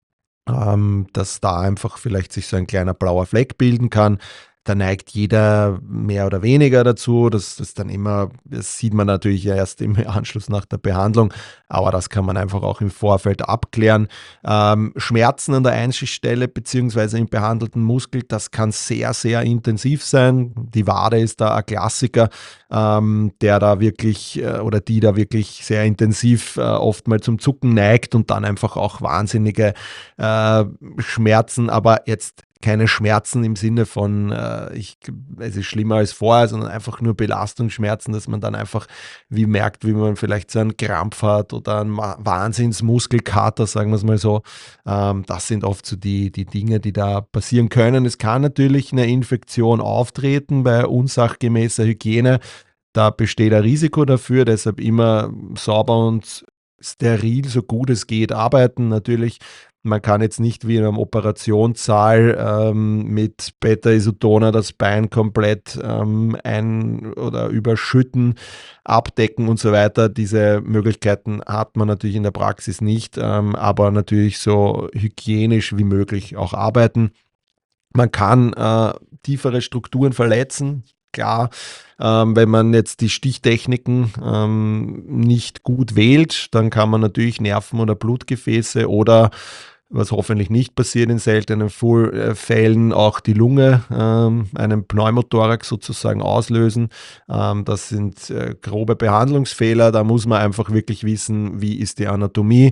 dass da einfach vielleicht sich so ein kleiner blauer Fleck bilden kann. Da neigt jeder mehr oder weniger dazu. Das sieht man natürlich erst im Anschluss nach der Behandlung, aber das kann man einfach auch im Vorfeld abklären. Schmerzen an der Einstichstelle bzw. im behandelten Muskel, das kann sehr, sehr intensiv sein. Die Wade ist da ein Klassiker, der da wirklich oder die da wirklich sehr intensiv oft mal zum Zucken neigt und dann einfach auch wahnsinnige Schmerzen, aber jetzt keine Schmerzen im Sinne von, es ist schlimmer als vorher, sondern einfach nur Belastungsschmerzen, dass man dann einfach wie merkt, wie man vielleicht so einen Krampf hat oder einen Wahnsinnsmuskelkater, sagen wir es mal so. Das sind oft so die Dinge, die da passieren können. Es kann natürlich eine Infektion auftreten bei unsachgemäßer Hygiene. Da besteht ein Risiko dafür, deshalb immer sauber und steril, so gut es geht, arbeiten. Natürlich, man kann jetzt nicht wie in einem Operationssaal mit Beta-Isotona das Bein komplett oder überschütten, abdecken und so weiter. Diese Möglichkeiten hat man natürlich in der Praxis nicht, aber natürlich so hygienisch wie möglich auch arbeiten. Man kann tiefere Strukturen verletzen, klar. Wenn man jetzt die Stichtechniken nicht gut wählt, dann kann man natürlich Nerven oder Blutgefäße oder, was hoffentlich nicht passiert in seltenen Fällen, auch die Lunge, einen Pneumothorax sozusagen auslösen. Das sind grobe Behandlungsfehler, da muss man einfach wirklich wissen, wie ist die Anatomie.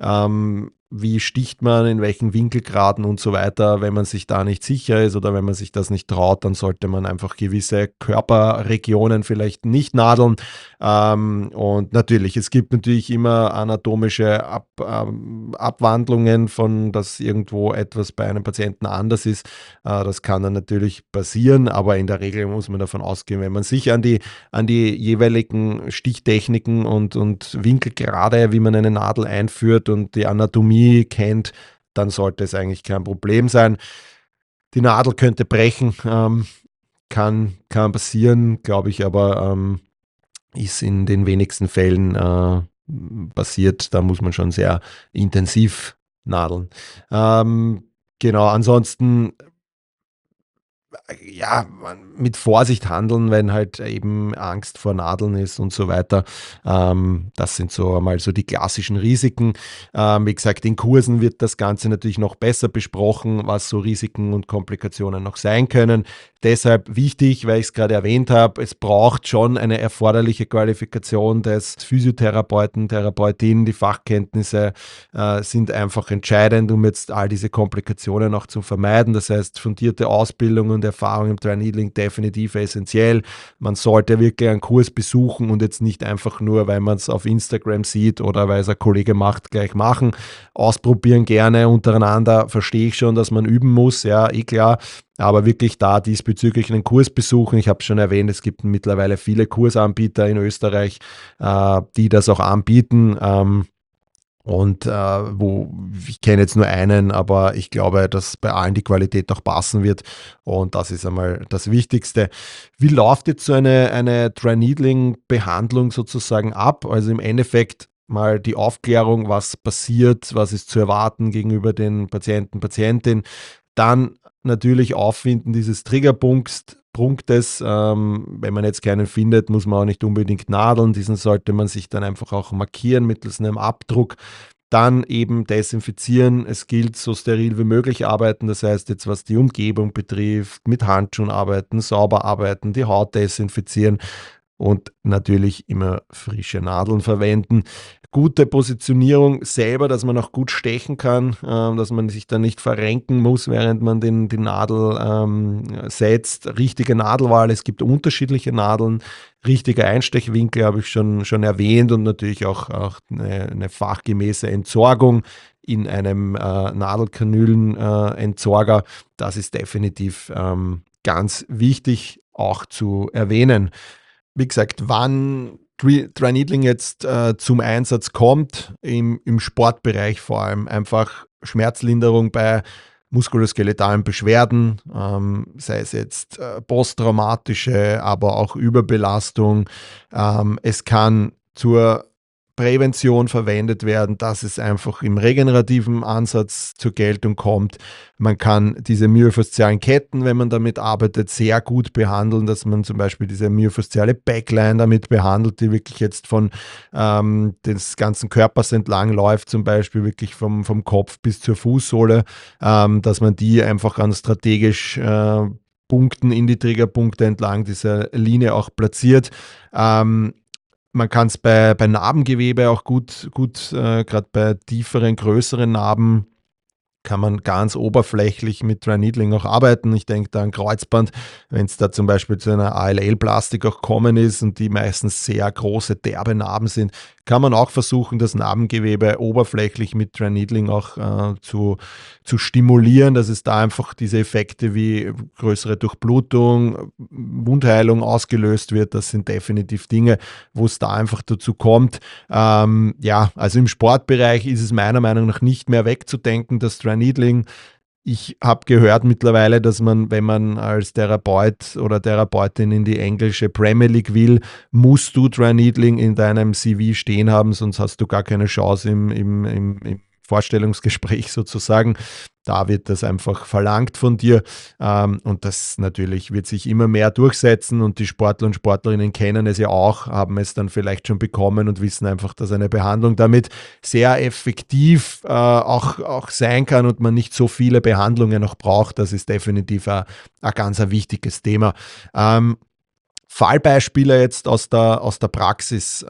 Wie sticht man, in welchen Winkelgraden und so weiter. Wenn man sich da nicht sicher ist oder wenn man sich das nicht traut, dann sollte man einfach gewisse Körperregionen vielleicht nicht nadeln. Und natürlich, es gibt natürlich immer anatomische Abwandlungen von, dass irgendwo etwas bei einem Patienten anders ist. Das kann dann natürlich passieren, aber in der Regel muss man davon ausgehen, wenn man sich an die jeweiligen Stichtechniken und Winkelgrade, wie man eine Nadel einführt und die Anatomie kennt, dann sollte es eigentlich kein Problem sein. Die Nadel könnte brechen, kann passieren, glaube ich, aber ist in den wenigsten Fällen passiert. Da muss man schon sehr intensiv nadeln. Genau, ansonsten mit Vorsicht handeln, wenn halt eben Angst vor Nadeln ist und so weiter. Das sind so einmal so die klassischen Risiken. Wie gesagt, in Kursen wird das Ganze natürlich noch besser besprochen, was so Risiken und Komplikationen noch sein können. Deshalb wichtig, weil ich es gerade erwähnt habe, es braucht schon eine erforderliche Qualifikation des Physiotherapeuten, Therapeutin. Die Fachkenntnisse sind einfach entscheidend, um jetzt all diese Komplikationen auch zu vermeiden. Das heißt, fundierte Ausbildung und Erfahrung im Dry Needling definitiv essentiell. Man sollte wirklich einen Kurs besuchen und jetzt nicht einfach nur, weil man es auf Instagram sieht oder weil es ein Kollege macht, gleich machen. Ausprobieren gerne untereinander. Verstehe ich schon, dass man üben muss, ja, klar. Aber wirklich da diesbezüglich einen Kurs besuchen. Ich habe es schon erwähnt, es gibt mittlerweile viele Kursanbieter in Österreich, die das auch anbieten. Und ich kenne jetzt nur einen, aber ich glaube, dass bei allen die Qualität auch passen wird. Und das ist einmal das Wichtigste. Wie läuft jetzt so eine Dry Needling-Behandlung sozusagen ab? Also im Endeffekt mal die Aufklärung, was passiert, was ist zu erwarten gegenüber den Patienten, Patientin. Dann natürlich Auffinden dieses Triggerpunktes. Wenn man jetzt keinen findet, muss man auch nicht unbedingt nadeln. Diesen sollte man sich dann einfach auch markieren mittels einem Abdruck. Dann eben desinfizieren. Es gilt so steril wie möglich arbeiten. Das heißt jetzt, was die Umgebung betrifft, mit Handschuhen arbeiten, sauber arbeiten, die Haut desinfizieren und natürlich immer frische Nadeln verwenden. Gute Positionierung selber, dass man auch gut stechen kann, dass man sich dann nicht verrenken muss, während man die Nadel setzt. Richtige Nadelwahl, es gibt unterschiedliche Nadeln. Richtiger Einstechwinkel habe ich schon erwähnt und natürlich auch eine fachgemäße Entsorgung in einem Nadelkanülenentsorger. Das ist definitiv ganz wichtig auch zu erwähnen. Wie gesagt, wann Dry Needling jetzt zum Einsatz kommt, im Sportbereich vor allem, einfach Schmerzlinderung bei muskuloskeletalen Beschwerden, sei es jetzt posttraumatische, aber auch Überbelastung. Es kann zur Prävention verwendet werden, dass es einfach im regenerativen Ansatz zur Geltung kommt. Man kann diese myofaszialen Ketten, wenn man damit arbeitet, sehr gut behandeln, dass man zum Beispiel diese myofasziale Backline damit behandelt, die wirklich jetzt von des ganzen Körpers entlang läuft, zum Beispiel wirklich vom Kopf bis zur Fußsohle, dass man die einfach an strategisch Punkten in die Triggerpunkte entlang dieser Linie auch platziert. Man kann es bei Narbengewebe auch gut gerade bei tieferen, größeren Narben, kann man ganz oberflächlich mit Dry Needling auch arbeiten. Ich denke da an Kreuzband, wenn es da zum Beispiel zu einer ALL-Plastik auch kommen ist und die meistens sehr große, derbe Narben sind, kann man auch versuchen, das Narbengewebe oberflächlich mit Dry Needling auch zu stimulieren, dass es da einfach diese Effekte wie größere Durchblutung, Wundheilung ausgelöst wird. Das sind definitiv Dinge, wo es da einfach dazu kommt. Also im Sportbereich ist es meiner Meinung nach nicht mehr wegzudenken, dass Dry Needling. Ich habe gehört mittlerweile, dass man, wenn man als Therapeut oder Therapeutin in die englische Premier League will, musst du Dry Needling in deinem CV stehen haben, sonst hast du gar keine Chance im Vorstellungsgespräch sozusagen. Da wird das einfach verlangt von dir und das natürlich wird sich immer mehr durchsetzen und die Sportler und Sportlerinnen kennen es ja auch, haben es dann vielleicht schon bekommen und wissen einfach, dass eine Behandlung damit sehr effektiv auch sein kann und man nicht so viele Behandlungen noch braucht. Das ist definitiv ein ganz wichtiges Thema. Fallbeispiele jetzt aus der Praxis.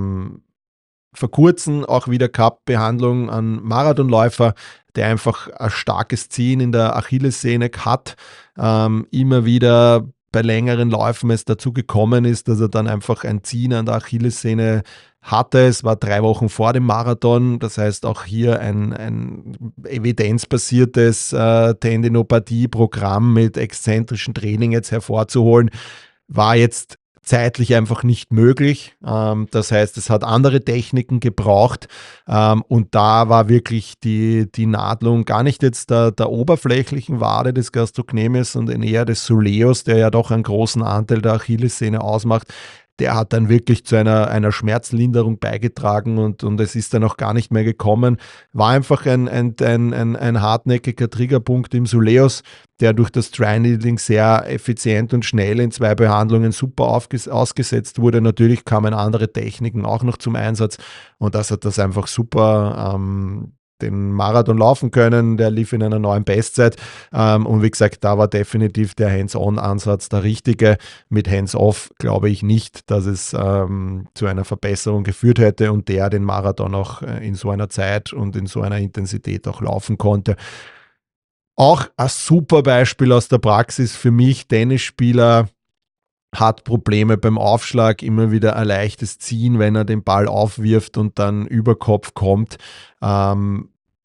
Vor kurzem auch wieder gehabt, Behandlung an Marathonläufer, der einfach ein starkes Ziehen in der Achillessehne hat, immer wieder bei längeren Läufen es dazu gekommen ist, dass er dann einfach ein Ziehen an der Achillessehne hatte. Es war 3 Wochen vor dem Marathon, das heißt auch hier ein evidenzbasiertes Tendinopathie-Programm mit exzentrischen Training jetzt hervorzuholen, war jetzt zeitlich einfach nicht möglich. Das heißt, es hat andere Techniken gebraucht und da war wirklich die Nadelung gar nicht jetzt der oberflächlichen Wade des Gastrocnemius, sondern eher des Soleus, der ja doch einen großen Anteil der Achillessehne ausmacht. Der hat dann wirklich zu einer Schmerzlinderung beigetragen und es ist dann auch gar nicht mehr gekommen. War einfach ein hartnäckiger Triggerpunkt im Soleus, der durch das Dry Needling sehr effizient und schnell in 2 Behandlungen super ausgesetzt wurde. Natürlich kamen andere Techniken auch noch zum Einsatz und das hat das einfach super den Marathon laufen können, der lief in einer neuen Bestzeit und wie gesagt, da war definitiv der Hands-on-Ansatz der richtige. Mit Hands-off glaube ich nicht, dass es zu einer Verbesserung geführt hätte und der den Marathon auch in so einer Zeit und in so einer Intensität auch laufen konnte. Auch ein super Beispiel aus der Praxis für mich, Tennisspieler hat Probleme beim Aufschlag, immer wieder ein leichtes Ziehen, wenn er den Ball aufwirft und dann über Kopf kommt.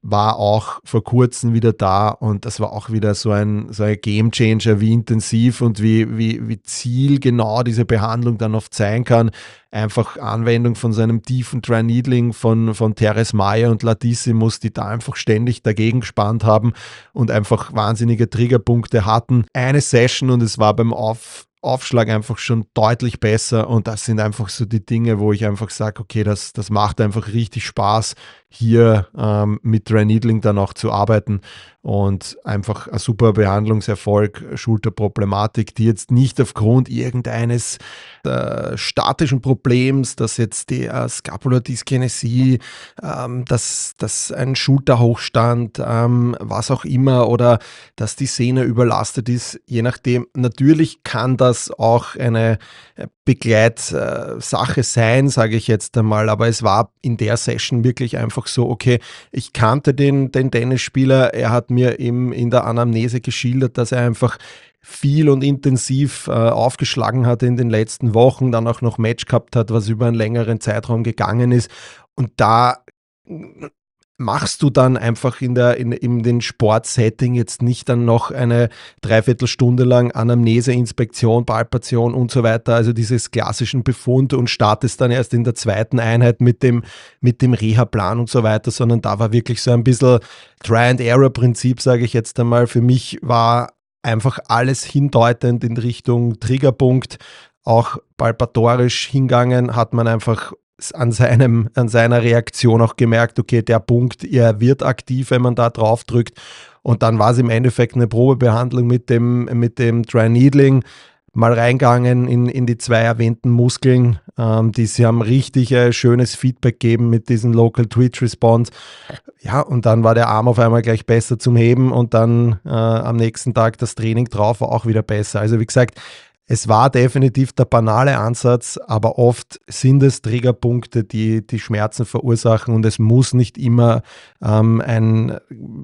war auch vor kurzem wieder da und das war auch wieder so ein Gamechanger, wie intensiv und wie zielgenau diese Behandlung dann oft sein kann. Einfach Anwendung von seinem tiefen Dry Needling von Teres Meyer und Latissimus, die da einfach ständig dagegen gespannt haben und einfach wahnsinnige Triggerpunkte hatten. Eine Session und es war beim Aufschlag einfach schon deutlich besser und das sind einfach so die Dinge, wo ich einfach sage, okay, das macht einfach richtig Spaß, hier mit Dry Needling dann auch zu arbeiten und einfach ein super Behandlungserfolg, Schulterproblematik, die jetzt nicht aufgrund irgendeines statischen Problems, dass jetzt die Scapulodyskinesie, dass ein Schulterhochstand, was auch immer oder dass die Sehne überlastet ist, je nachdem. Natürlich kann das auch eine Begleitsache sein, sage ich jetzt einmal, aber es war in der Session wirklich einfach so, okay, ich kannte den Tennisspieler, er hat mir in der Anamnese geschildert, dass er einfach viel und intensiv aufgeschlagen hat in den letzten Wochen, dann auch noch Match gehabt hat, was über einen längeren Zeitraum gegangen ist und da machst du dann einfach in den Sportsetting jetzt nicht dann noch eine Dreiviertelstunde lang Anamnese, Inspektion, Palpation und so weiter, also dieses klassischen Befund und startest dann erst in der zweiten Einheit mit dem Reha-Plan und so weiter, sondern da war wirklich so ein bisschen Try-and-Error-Prinzip, sage ich jetzt einmal. Für mich war einfach alles hindeutend in Richtung Triggerpunkt, auch palpatorisch hingangen, hat man einfach an seiner Reaktion auch gemerkt, okay, der Punkt, er wird aktiv, wenn man da drauf drückt. Und dann war es im Endeffekt eine Probebehandlung mit dem Dry Needling, mal reingegangen in die zwei erwähnten Muskeln. Sie haben richtig schönes Feedback gegeben mit diesem Local Twitch Response. Ja, und dann war der Arm auf einmal gleich besser zum Heben und dann am nächsten Tag das Training drauf war auch wieder besser. Also wie gesagt, es war definitiv der banale Ansatz, aber oft sind es Triggerpunkte, die Schmerzen verursachen und es muss nicht immer ein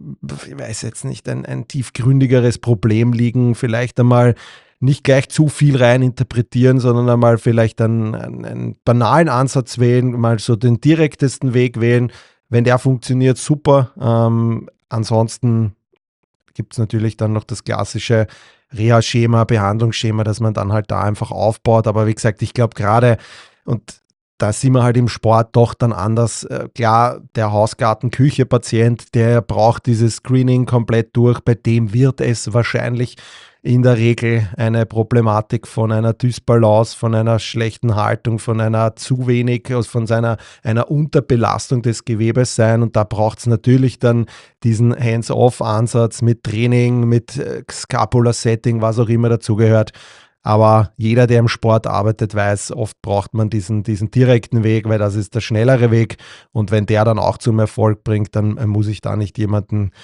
tiefgründigeres Problem liegen, vielleicht einmal nicht gleich zu viel rein interpretieren, sondern einmal vielleicht einen banalen Ansatz wählen, mal so den direktesten Weg wählen. Wenn der funktioniert, super. Ansonsten gibt es natürlich dann noch das klassische Reha-Schema, Behandlungsschema, dass man dann halt da einfach aufbaut. Aber wie gesagt, ich glaube gerade, und da sind wir halt im Sport doch dann anders. Klar, der Hausgarten-Küche-Patient, der braucht dieses Screening komplett durch. Bei dem wird es wahrscheinlich in der Regel eine Problematik von einer Dysbalance, von einer schlechten Haltung, von einer zu wenig, also von einer Unterbelastung des Gewebes sein. Und da braucht es natürlich dann diesen Hands-off-Ansatz mit Training, mit Scapula-Setting, was auch immer dazugehört. Aber jeder, der im Sport arbeitet, weiß, oft braucht man diesen direkten Weg, weil das ist der schnellere Weg. Und wenn der dann auch zum Erfolg bringt, dann muss ich da nicht jemanden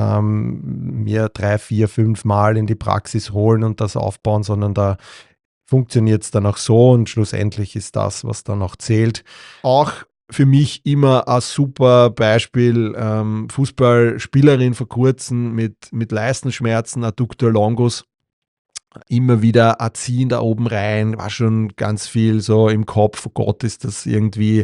mir 3, 4, 5 Mal in die Praxis holen und das aufbauen, sondern da funktioniert es dann auch so und schlussendlich ist das, was dann auch zählt. Auch für mich immer ein super Beispiel, Fußballspielerin vor kurzem mit Leistenschmerzen, Adductor longus. Immer wieder ein Ziehen da oben rein, war schon ganz viel so im Kopf, oh Gott, ist das irgendwie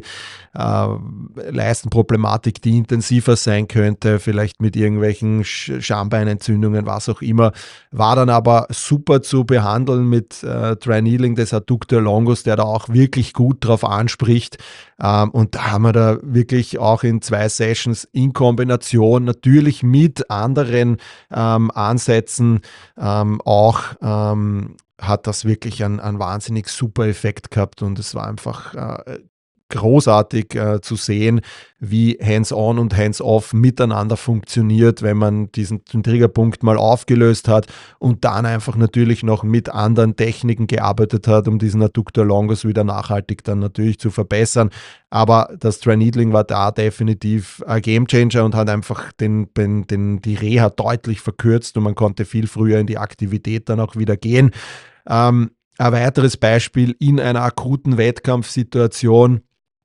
Leistenproblematik, die intensiver sein könnte, vielleicht mit irgendwelchen Schambeinentzündungen, was auch immer. War dann aber super zu behandeln mit Dry Needling des Adductor longus, der da auch wirklich gut drauf anspricht. Und da haben wir da wirklich auch in 2 Sessions in Kombination natürlich mit anderen Ansätzen auch hat das wirklich einen wahnsinnig super Effekt gehabt und es war einfach großartig zu sehen, wie Hands-on und Hands-off miteinander funktioniert, wenn man den Triggerpunkt mal aufgelöst hat und dann einfach natürlich noch mit anderen Techniken gearbeitet hat, um diesen Adductor longus wieder nachhaltig dann natürlich zu verbessern. Aber das Dry Needling war da definitiv ein Gamechanger und hat einfach die Reha deutlich verkürzt und man konnte viel früher in die Aktivität dann auch wieder gehen. Ein weiteres Beispiel in einer akuten Wettkampfsituation,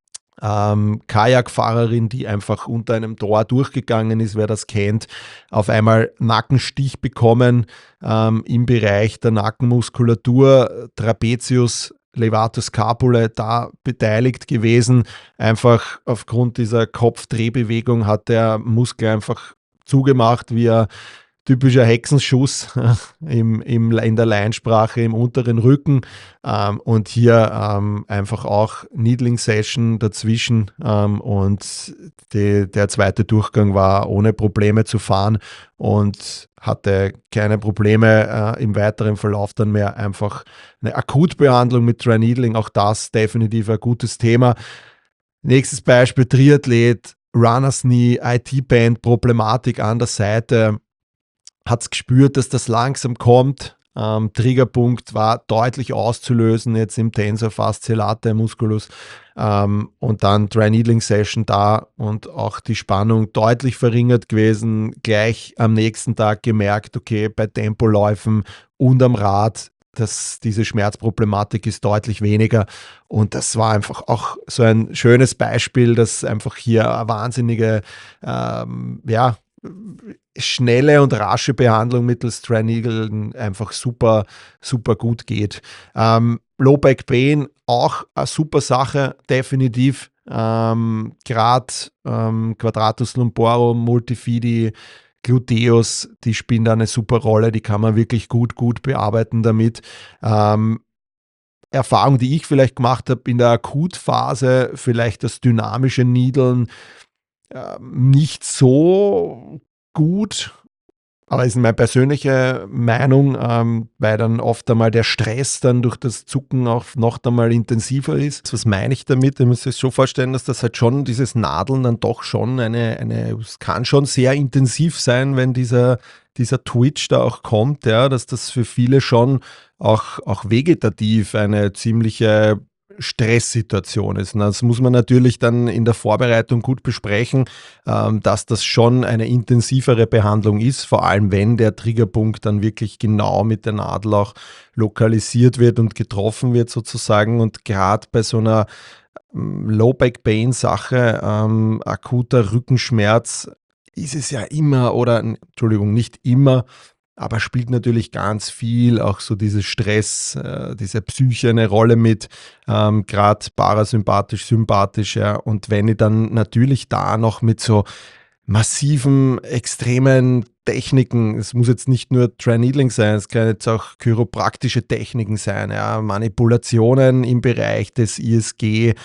Kajakfahrerin, die einfach unter einem Tor durchgegangen ist, wer das kennt, auf einmal Nackenstich bekommen im Bereich der Nackenmuskulatur, Trapezius Levator Scapulae da beteiligt gewesen. Einfach aufgrund dieser Kopfdrehbewegung hat der Muskel einfach zugemacht, wie ein typischer Hexenschuss in der Laiensprache im unteren Rücken, und hier einfach auch Needling Session dazwischen, und der zweite Durchgang war ohne Probleme zu fahren und hatte keine Probleme im weiteren Verlauf dann mehr. Einfach eine Akutbehandlung mit Dry Needling, auch das definitiv ein gutes Thema. Nächstes Beispiel, Triathlet, Runners Knee, IT-Band, Problematik an der Seite, hat es gespürt, dass das langsam kommt. Triggerpunkt war deutlich auszulösen, jetzt im Tensor Fasciolate Musculus, und dann Dry Needling Session da und auch die Spannung deutlich verringert gewesen. Gleich am nächsten Tag gemerkt, okay, bei Tempoläufen und am Rad, diese Schmerzproblematik ist deutlich weniger, und das war einfach auch so ein schönes Beispiel, dass einfach hier eine wahnsinnige, schnelle und rasche Behandlung mittels Dry Needling einfach super, super gut geht. Low Back Pain auch eine super Sache, definitiv. Gerade Quadratus lumborum, Multifidi, Gluteus, die spielen da eine super Rolle, die kann man wirklich gut bearbeiten damit. Erfahrung, die ich vielleicht gemacht habe in der Akutphase, vielleicht das dynamische Needlen nicht so gut, aber ist meine persönliche Meinung, weil dann oft einmal der Stress dann durch das Zucken auch noch einmal intensiver ist. Was meine ich damit? Ihr müsst euch schon vorstellen, dass das halt schon, dieses Nadeln dann doch schon es kann schon sehr intensiv sein, wenn dieser Twitch da auch kommt, ja, dass das für viele schon auch vegetativ eine ziemliche Stresssituation ist. Und das muss man natürlich dann in der Vorbereitung gut besprechen, dass das schon eine intensivere Behandlung ist, vor allem wenn der Triggerpunkt dann wirklich genau mit der Nadel auch lokalisiert wird und getroffen wird sozusagen. Und gerade bei so einer Low Back Pain Sache, akuter Rückenschmerz, ist es ja immer, oder Entschuldigung, nicht immer, aber spielt natürlich ganz viel auch so dieses Stress, diese Psyche eine Rolle mit, gerade parasympathisch, sympathisch, ja. Und wenn ich dann natürlich da noch mit so massiven, extremen Techniken, es muss jetzt nicht nur Dry Needling sein, es kann jetzt auch chiropraktische Techniken sein, ja, Manipulationen im Bereich des ISG,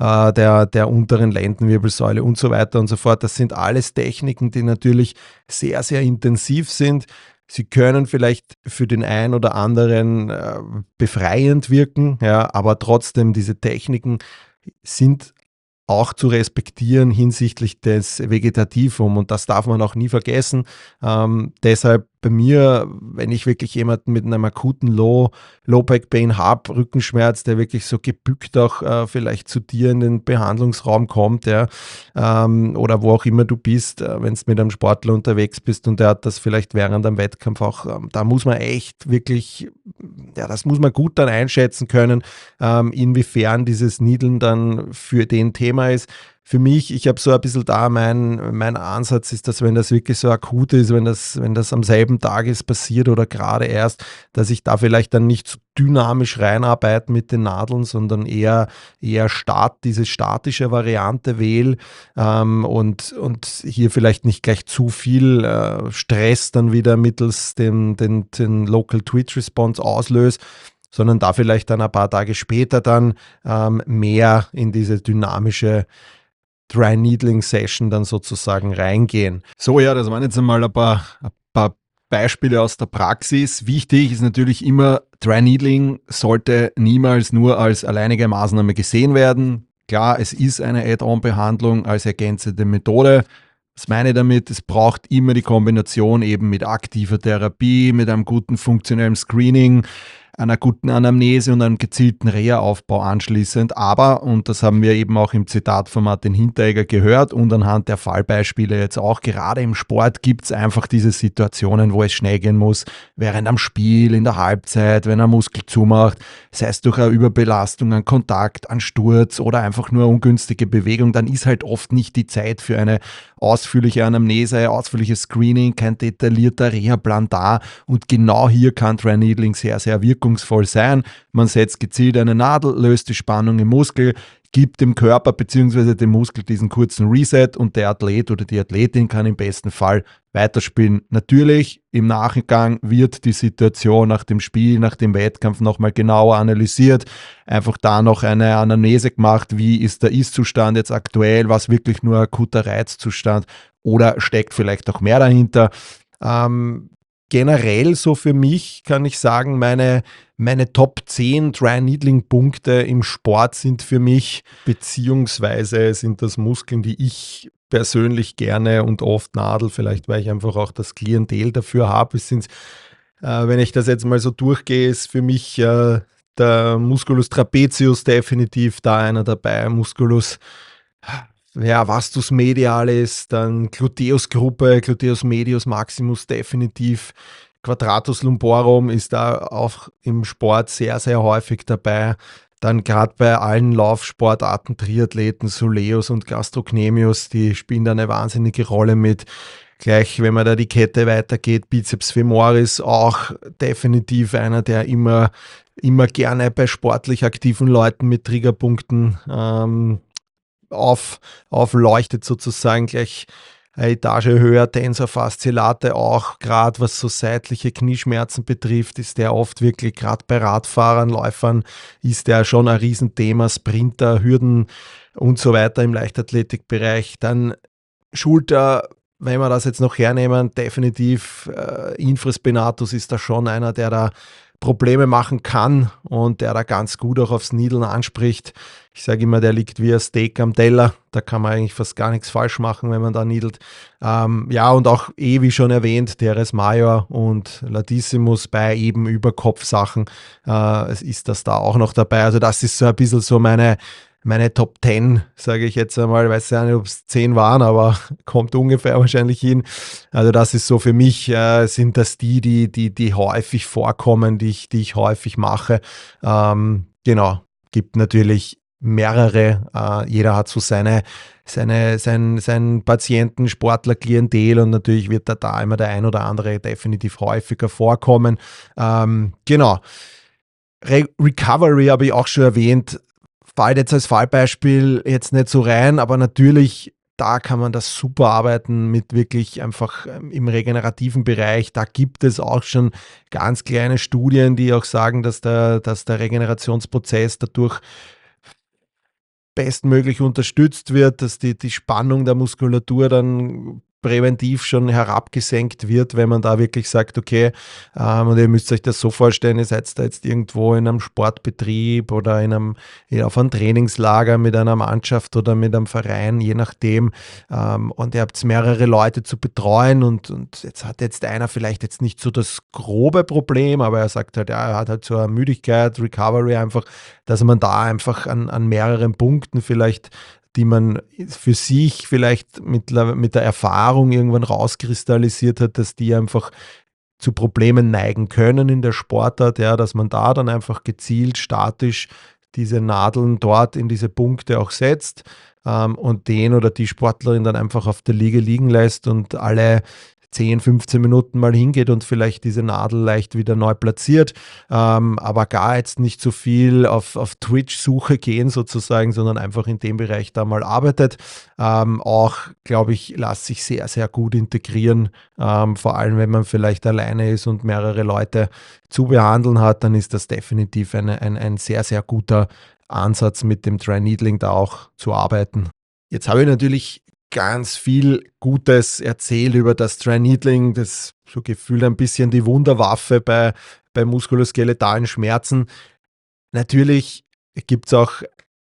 der unteren Lendenwirbelsäule und so weiter und so fort. Das sind alles Techniken, die natürlich sehr, sehr intensiv sind. Sie können vielleicht für den einen oder anderen befreiend wirken, ja, aber trotzdem, diese Techniken sind auch zu respektieren hinsichtlich des Vegetativum, und das darf man auch nie vergessen. Deshalb bei mir, wenn ich wirklich jemanden mit einem akuten Low Back Pain habe, Rückenschmerz, der wirklich so gebückt auch vielleicht zu dir in den Behandlungsraum kommt, ja, oder wo auch immer du bist, wenn du mit einem Sportler unterwegs bist und der hat das vielleicht während einem Wettkampf auch, da muss man echt wirklich, ja, das muss man gut dann einschätzen können, inwiefern dieses Needlen dann für den Thema ist. Für mich, ich habe so ein bisschen da, mein Ansatz ist, dass wenn das wirklich so akut ist, wenn das am selben Tag ist passiert oder gerade erst, dass ich da vielleicht dann nicht so dynamisch reinarbeite mit den Nadeln, sondern eher diese statische Variante wähle, und hier vielleicht nicht gleich zu viel Stress dann wieder mittels den Local Twitch Response auslöse, sondern da vielleicht dann ein paar Tage später dann mehr in diese dynamische Dry Needling Session dann sozusagen reingehen. So, ja, das waren jetzt einmal ein paar Beispiele aus der Praxis. Wichtig ist natürlich immer, Dry Needling sollte niemals nur als alleinige Maßnahme gesehen werden. Klar, es ist eine Add-on-Behandlung als ergänzende Methode. Was meine ich damit? Es braucht immer die Kombination eben mit aktiver Therapie, mit einem guten funktionellen Screening, einer guten Anamnese und einem gezielten Reha-Aufbau anschließend. Aber, und das haben wir eben auch im Zitat von Martin Hinteregger gehört und anhand der Fallbeispiele jetzt auch, gerade im Sport gibt es einfach diese Situationen, wo es schnell gehen muss, während am Spiel, in der Halbzeit, wenn ein Muskel zumacht, sei es durch eine Überbelastung, einen Kontakt, einen Sturz oder einfach nur ungünstige Bewegung, dann ist halt oft nicht die Zeit für eine ausführliche Anamnese, ausführliches Screening, kein detaillierter Reha-Plan da, und genau hier kann Dry Needling sehr, sehr wirken. wirkungsvoll sein. Man setzt gezielt eine Nadel, löst die Spannung im Muskel, gibt dem Körper bzw. dem Muskel diesen kurzen Reset und der Athlet oder die Athletin kann im besten Fall weiterspielen. Natürlich, im Nachgang wird die Situation nach dem Spiel, nach dem Wettkampf nochmal genauer analysiert, einfach da noch eine Anamnese gemacht, wie ist der Ist-Zustand jetzt aktuell, was wirklich nur akuter Reizzustand oder steckt vielleicht auch mehr dahinter. Generell so für mich kann ich sagen, meine Top 10 Dry-Needling-Punkte im Sport sind für mich, beziehungsweise sind das Muskeln, die ich persönlich gerne und oft nadel, vielleicht weil ich einfach auch das Klientel dafür habe. Wenn ich das jetzt mal so durchgehe, ist für mich der Musculus trapezius definitiv da einer dabei, Musculus vastus medialis, dann Gluteusgruppe, Gluteus medius maximus definitiv, Quadratus lumborum ist da auch im Sport sehr, sehr häufig dabei. Dann gerade bei allen Laufsportarten, Triathleten, Soleus und Gastrocnemius, die spielen da eine wahnsinnige Rolle mit. Gleich, wenn man da die Kette weitergeht, Bizeps femoris auch definitiv einer, der immer gerne bei sportlich aktiven Leuten mit Triggerpunkten aufleuchtet sozusagen, gleich eine Etage höher, Tensor fasciolate auch, gerade was so seitliche Knieschmerzen betrifft, ist der oft wirklich, gerade bei Radfahrern, Läufern, ist der schon ein Riesenthema, Sprinter, Hürden und so weiter im Leichtathletikbereich. Dann Schulter, wenn wir das jetzt noch hernehmen, definitiv Infraspinatus ist da schon einer, der da Probleme machen kann und der da ganz gut auch aufs Needlen anspricht. Ich sage immer, der liegt wie ein Steak am Teller. Da kann man eigentlich fast gar nichts falsch machen, wenn man da needelt. Und auch wie schon erwähnt, Teres Major und Latissimus bei eben Überkopfsachen. Es ist das da auch noch dabei. Also das ist so ein bisschen so meine Top 10, sage ich jetzt einmal, weiß ja nicht, ob es 10 waren, aber kommt ungefähr wahrscheinlich hin. Also das ist so für mich, sind das die häufig vorkommen, die ich häufig mache. Gibt natürlich mehrere, jeder hat so sein Patienten, Sportler, Klientel und natürlich wird da immer der ein oder andere definitiv häufiger vorkommen. Recovery habe ich auch schon erwähnt, fällt jetzt als Fallbeispiel jetzt nicht so rein, aber natürlich, da kann man das super arbeiten mit wirklich einfach im regenerativen Bereich. Da gibt es auch schon ganz kleine Studien, die auch sagen, dass der Regenerationsprozess dadurch bestmöglich unterstützt wird, dass die Spannung der Muskulatur dann präventiv schon herabgesenkt wird, wenn man da wirklich sagt, okay, und ihr müsst euch das so vorstellen, ihr seid da jetzt irgendwo in einem Sportbetrieb oder auf einem Trainingslager mit einer Mannschaft oder mit einem Verein, je nachdem, und ihr habt mehrere Leute zu betreuen und jetzt hat jetzt einer vielleicht jetzt nicht so das grobe Problem, aber er sagt halt, ja, er hat halt so eine Müdigkeit, Recovery einfach, dass man da einfach an mehreren Punkten vielleicht, die man für sich vielleicht mit der Erfahrung irgendwann rauskristallisiert hat, dass die einfach zu Problemen neigen können in der Sportart, ja, dass man da dann einfach gezielt, statisch diese Nadeln dort in diese Punkte auch setzt und den oder die Sportlerin dann einfach auf der Liege liegen lässt und alle 10, 15 Minuten mal hingeht und vielleicht diese Nadel leicht wieder neu platziert, aber gar jetzt nicht so viel auf Twitch-Suche gehen sozusagen, sondern einfach in dem Bereich da mal arbeitet. Auch, glaube ich, lässt sich sehr, sehr gut integrieren, vor allem wenn man vielleicht alleine ist und mehrere Leute zu behandeln hat, dann ist das definitiv ein sehr, sehr guter Ansatz, mit dem Dry Needling da auch zu arbeiten. Jetzt habe ich natürlich ganz viel Gutes erzählt über das Dry Needling, das so gefühlt ein bisschen die Wunderwaffe bei muskuloskeletalen Schmerzen. Natürlich gibt es auch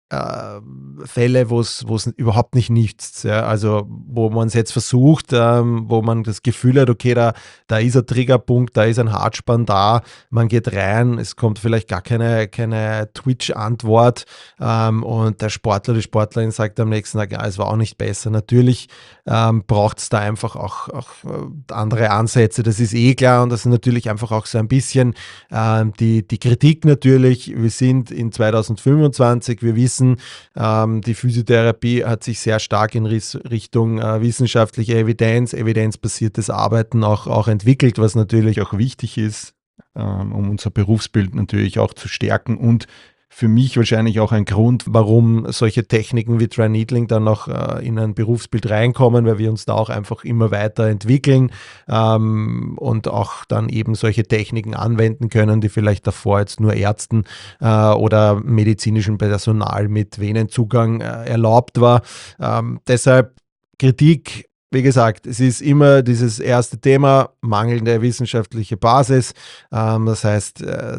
Fälle, wo es überhaupt nicht nichts, ja, also wo man es jetzt versucht, wo man das Gefühl hat, okay, da ist ein Triggerpunkt, da ist ein Hartspann da, man geht rein, es kommt vielleicht gar keine Twitch-Antwort und der Sportler, die Sportlerin sagt am nächsten Tag, ja, es war auch nicht besser. Natürlich braucht es da einfach auch andere Ansätze, das ist eh klar und das ist natürlich einfach auch so ein bisschen die Kritik natürlich. Wir sind in 2025, wir wissen, die Physiotherapie hat sich sehr stark in Richtung wissenschaftliche Evidenz, evidenzbasiertes Arbeiten auch entwickelt, was natürlich auch wichtig ist. um unser Berufsbild natürlich auch zu stärken und für mich wahrscheinlich auch ein Grund, warum solche Techniken wie Dry Needling dann auch in ein Berufsbild reinkommen, weil wir uns da auch einfach immer weiterentwickeln und auch dann eben solche Techniken anwenden können, die vielleicht davor jetzt nur Ärzten oder medizinischem Personal mit Venenzugang erlaubt war. Deshalb Kritik. Wie gesagt, es ist immer dieses erste Thema, mangelnde wissenschaftliche Basis. Das heißt,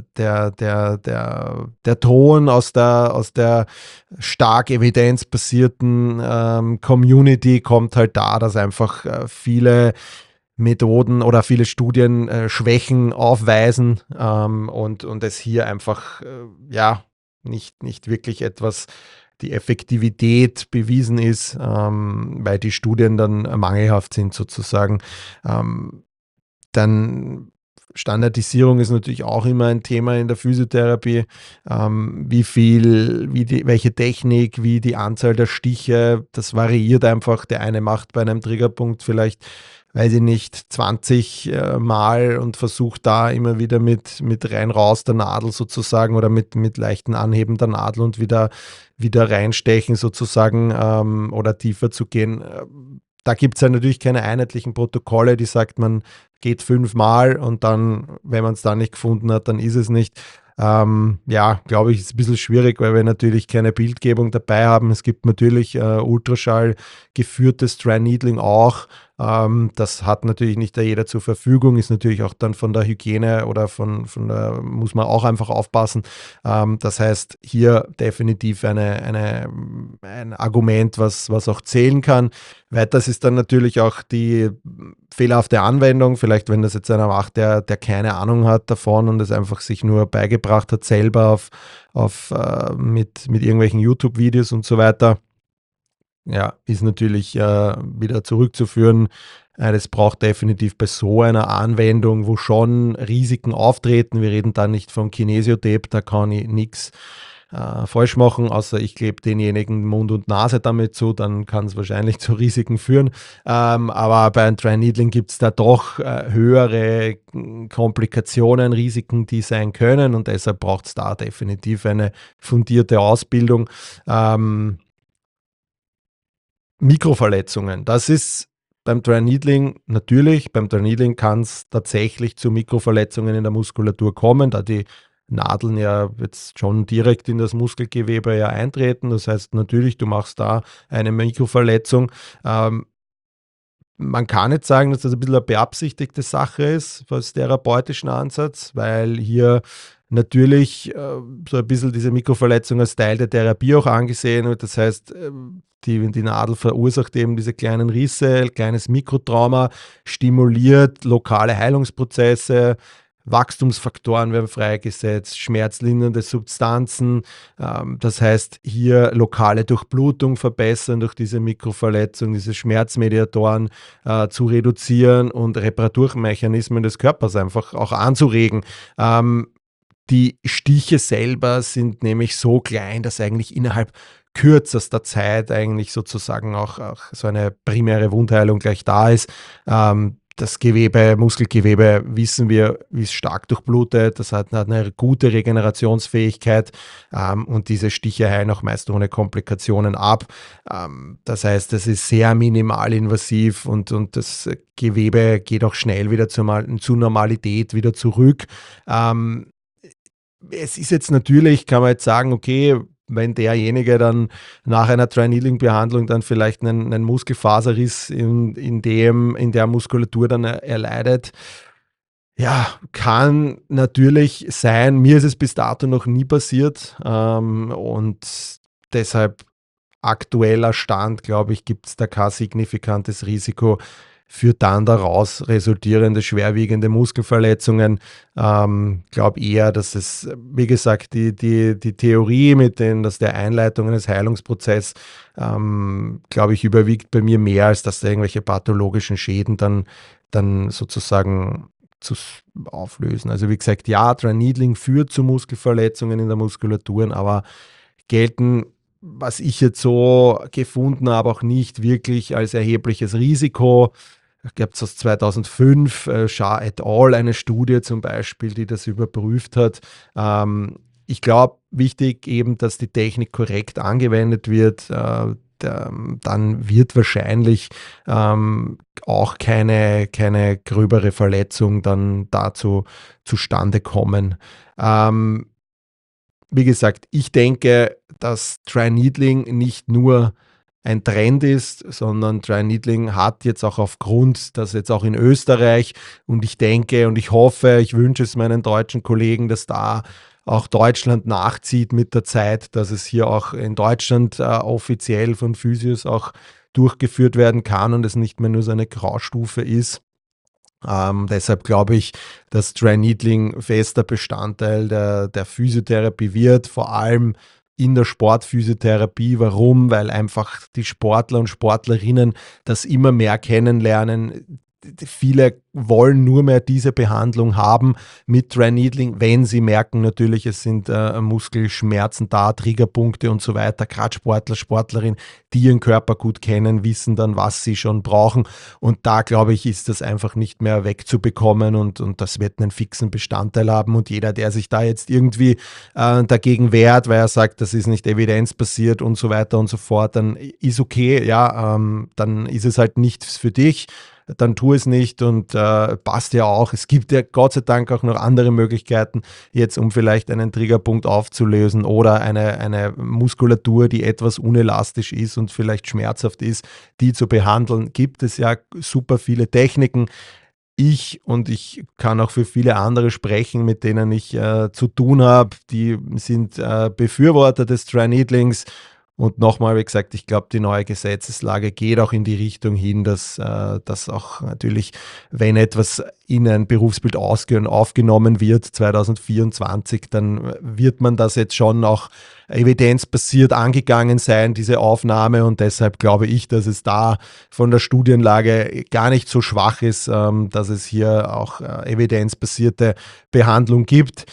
der Ton aus der stark evidenzbasierten Community kommt halt da, dass einfach viele Methoden oder viele Studien Schwächen aufweisen und es hier einfach nicht wirklich etwas die Effektivität bewiesen ist, weil die Studien dann mangelhaft sind sozusagen. Dann Standardisierung ist natürlich auch immer ein Thema in der Physiotherapie. Welche Technik, wie die Anzahl der Stiche, das variiert einfach. Der eine macht bei einem Triggerpunkt vielleicht, weiß ich nicht, 20 Mal und versucht da immer wieder mit rein raus der Nadel sozusagen oder mit leichten Anheben der Nadel und wieder reinstechen sozusagen oder tiefer zu gehen. Da gibt es ja natürlich keine einheitlichen Protokolle, die sagt, man geht 5 Mal und dann, wenn man es dann nicht gefunden hat, dann ist es nicht. Glaube ich, ist ein bisschen schwierig, weil wir natürlich keine Bildgebung dabei haben. Es gibt natürlich Ultraschall geführtes Dry Needling auch. Das hat natürlich nicht jeder zur Verfügung, ist natürlich auch dann von der Hygiene oder muss man auch einfach aufpassen. Das heißt, hier definitiv ein Argument, was auch zählen kann. Weiters ist dann natürlich auch die fehlerhafte Anwendung. Vielleicht, wenn das jetzt einer macht, der keine Ahnung hat davon und es einfach sich nur beigebracht hat, selber mit irgendwelchen YouTube-Videos und so weiter. Ja, ist natürlich wieder zurückzuführen. Das braucht definitiv bei so einer Anwendung, wo schon Risiken auftreten. Wir reden da nicht vom Kinesiotape, da kann ich nichts falsch machen, außer ich klebe denjenigen Mund und Nase damit zu, dann kann es wahrscheinlich zu Risiken führen. Aber bei einem Dry Needling gibt es da doch höhere Komplikationen, Risiken, die sein können und deshalb braucht es da definitiv eine fundierte Ausbildung. Mikroverletzungen, das ist beim Dry Needling natürlich. Beim Dry Needling kann es tatsächlich zu Mikroverletzungen in der Muskulatur kommen, da die Nadeln ja jetzt schon direkt in das Muskelgewebe ja eintreten. Das heißt natürlich, du machst da eine Mikroverletzung. Man kann nicht sagen, dass das ein bisschen eine beabsichtigte Sache ist, aus therapeutischen Ansatz, weil hier natürlich so ein bisschen diese Mikroverletzung als Teil der Therapie auch angesehen wird. Das heißt, die Nadel verursacht eben diese kleinen Risse, ein kleines Mikrotrauma, stimuliert lokale Heilungsprozesse, Wachstumsfaktoren werden freigesetzt, schmerzlindernde Substanzen. Das heißt, hier lokale Durchblutung verbessern durch diese Mikroverletzung, diese Schmerzmediatoren zu reduzieren und Reparaturmechanismen des Körpers einfach auch anzuregen. Die Stiche selber sind nämlich so klein, dass eigentlich innerhalb kürzester Zeit eigentlich sozusagen auch so eine primäre Wundheilung gleich da ist. Das Gewebe, Muskelgewebe, wissen wir, ist stark durchblutet. Das hat eine gute Regenerationsfähigkeit und diese Stiche heilen auch meist ohne Komplikationen ab. Das heißt, es ist sehr minimalinvasiv und das Gewebe geht auch schnell wieder zur Normalität wieder zurück. Es ist jetzt natürlich, kann man jetzt sagen, okay, wenn derjenige dann nach einer Dry Needling Behandlung dann vielleicht einen Muskelfaserriss in der Muskulatur dann erleidet, ja, kann natürlich sein. Mir ist es bis dato noch nie passiert und deshalb aktueller Stand, glaube ich, gibt es da kein signifikantes Risiko für dann daraus resultierende schwerwiegende Muskelverletzungen. Glaube eher, dass es, wie gesagt, die Theorie dass der Einleitung eines Heilungsprozesses, glaube ich, überwiegt bei mir mehr, als dass da irgendwelche pathologischen Schäden dann sozusagen zu auflösen. Also wie gesagt, ja, Dry Needling führt zu Muskelverletzungen in der Muskulatur, aber gelten, was ich jetzt so gefunden habe, auch nicht wirklich als erhebliches Risiko. Gibt es aus 2005, Shah et al. Eine Studie zum Beispiel, die das überprüft hat. Ich glaube, wichtig eben, dass die Technik korrekt angewendet wird. Dann wird wahrscheinlich auch keine gröbere Verletzung dann dazu zustande kommen. Wie gesagt, ich denke, dass Dry Needling nicht nur ein Trend ist, sondern Dry Needling hat jetzt auch aufgrund, dass jetzt auch in Österreich, und ich denke und ich hoffe, ich wünsche es meinen deutschen Kollegen, dass da auch Deutschland nachzieht mit der Zeit, dass es hier auch in Deutschland offiziell von Physios auch durchgeführt werden kann und es nicht mehr nur so eine Graustufe ist. Deshalb glaube ich, dass Dry Needling fester Bestandteil der Physiotherapie wird, vor allem in der Sportphysiotherapie. Warum? Weil einfach die Sportler und Sportlerinnen das immer mehr kennenlernen. Viele wollen nur mehr diese Behandlung haben mit Dry Needling, wenn sie merken natürlich, es sind Muskelschmerzen da, Triggerpunkte und so weiter. Gerade Sportler, Sportlerinnen, die ihren Körper gut kennen, wissen dann, was sie schon brauchen. Und da, glaube ich, ist das einfach nicht mehr wegzubekommen und das wird einen fixen Bestandteil haben. Und jeder, der sich da jetzt irgendwie dagegen wehrt, weil er sagt, das ist nicht evidenzbasiert und so weiter und so fort, dann ist okay, ja, dann ist es halt nichts für dich. Dann tu es nicht und passt ja auch. Es gibt ja Gott sei Dank auch noch andere Möglichkeiten, jetzt um vielleicht einen Triggerpunkt aufzulösen oder eine Muskulatur, die etwas unelastisch ist und vielleicht schmerzhaft ist, die zu behandeln. Gibt es ja super viele Techniken. Ich kann auch für viele andere sprechen, mit denen ich zu tun habe, die sind Befürworter des Dry Needlings. Und nochmal, wie gesagt, ich glaube, die neue Gesetzeslage geht auch in die Richtung hin, dass auch natürlich, wenn etwas in ein Berufsbild aufgenommen wird, 2024, dann wird man das jetzt schon auch evidenzbasiert angegangen sein, diese Aufnahme. Und deshalb glaube ich, dass es da von der Studienlage gar nicht so schwach ist, dass es hier auch evidenzbasierte Behandlung gibt.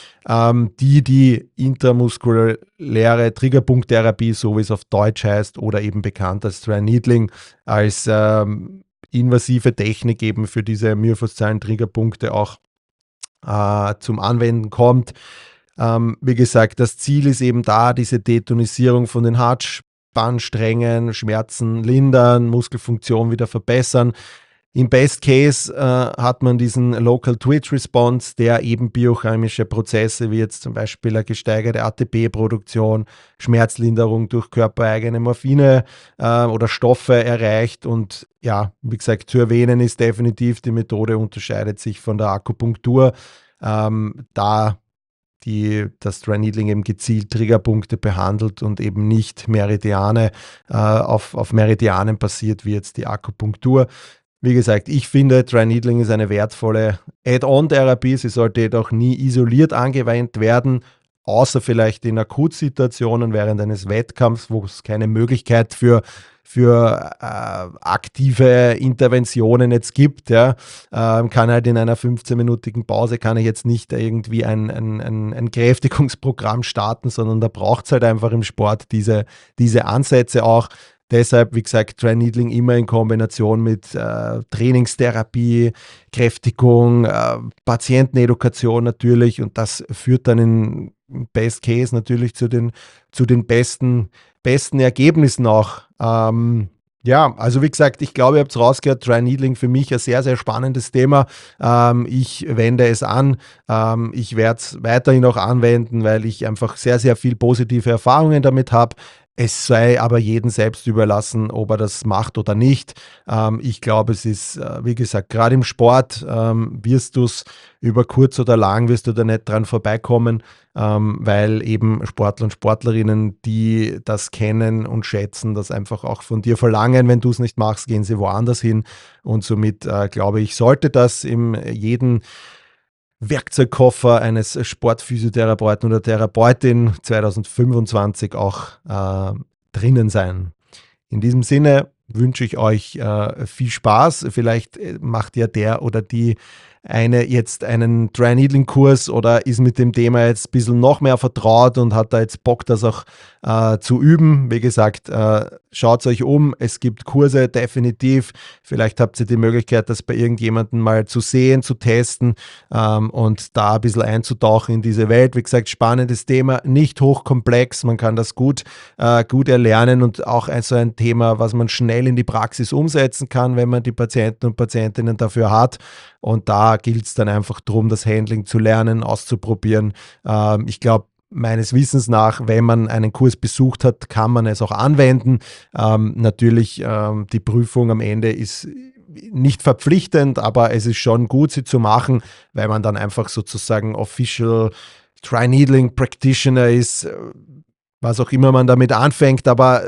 Die intramuskuläre Triggerpunkttherapie, so wie es auf Deutsch heißt, oder eben bekannt als Dry Needling, als invasive Technik eben für diese myofaszialen Triggerpunkte auch zum Anwenden kommt. Wie gesagt, das Ziel ist eben da, diese Detonisierung von den Hartspannsträngen, Schmerzen lindern, Muskelfunktion wieder verbessern. Im Best Case hat man diesen Local Twitch Response, der eben biochemische Prozesse wie jetzt zum Beispiel eine gesteigerte ATP-Produktion, Schmerzlinderung durch körpereigene Morphine oder Stoffe erreicht. Und ja, wie gesagt, zu erwähnen ist definitiv, die Methode unterscheidet sich von der Akupunktur, da das Dry Needling eben gezielt Triggerpunkte behandelt und eben nicht Meridiane auf Meridianen basiert wie jetzt die Akupunktur. Wie gesagt, ich finde, Dry Needling ist eine wertvolle Add-on-Therapie. Sie sollte jedoch nie isoliert angewendet werden, außer vielleicht in Akutsituationen während eines Wettkampfs, wo es keine Möglichkeit für aktive Interventionen jetzt gibt. Ja. Kann halt in einer 15-minütigen Pause kann ich jetzt nicht irgendwie ein Kräftigungsprogramm starten, sondern da braucht es halt einfach im Sport diese Ansätze auch. Deshalb, wie gesagt, Dry Needling immer in Kombination mit Trainingstherapie, Kräftigung, Patientenedukation natürlich, und das führt dann im Best Case natürlich zu den besten Ergebnissen auch. Ja, also wie gesagt, ich glaube, ihr habt es rausgehört, Dry Needling für mich ein sehr, sehr spannendes Thema. Ich wende es an. Ich werde es weiterhin auch anwenden, weil ich einfach sehr, sehr viel positive Erfahrungen damit habe. Es sei aber jedem selbst überlassen, ob er das macht oder nicht. Ich glaube, es ist, wie gesagt, gerade im Sport wirst du es über kurz oder lang, wirst du da nicht dran vorbeikommen, weil eben Sportler und Sportlerinnen, die das kennen und schätzen, das einfach auch von dir verlangen. Wenn du es nicht machst, gehen sie woanders hin. Und somit, glaube ich, sollte das in jedem Werkzeugkoffer eines Sportphysiotherapeuten oder Therapeutin 2025 auch drinnen sein. In diesem Sinne wünsche ich euch viel Spaß. Vielleicht macht ja der oder die jetzt einen Dry Needling Kurs oder ist mit dem Thema jetzt ein bisschen noch mehr vertraut und hat da jetzt Bock, das auch zu üben. Wie gesagt, schaut euch um, es gibt Kurse definitiv. Vielleicht habt ihr die Möglichkeit, das bei irgendjemandem mal zu sehen, zu testen und da ein bisschen einzutauchen in diese Welt. Wie gesagt, spannendes Thema, nicht hochkomplex, man kann das gut erlernen und auch so ein Thema, was man schnell in die Praxis umsetzen kann, wenn man die Patienten und Patientinnen dafür hat. Und da gilt es dann einfach darum, das Handling zu lernen, auszuprobieren. Ich glaube, meines Wissens nach, wenn man einen Kurs besucht hat, kann man es auch anwenden. Natürlich, die Prüfung am Ende ist nicht verpflichtend, aber es ist schon gut, sie zu machen, weil man dann einfach sozusagen Official Dry Needling Practitioner ist, was auch immer man damit anfängt, aber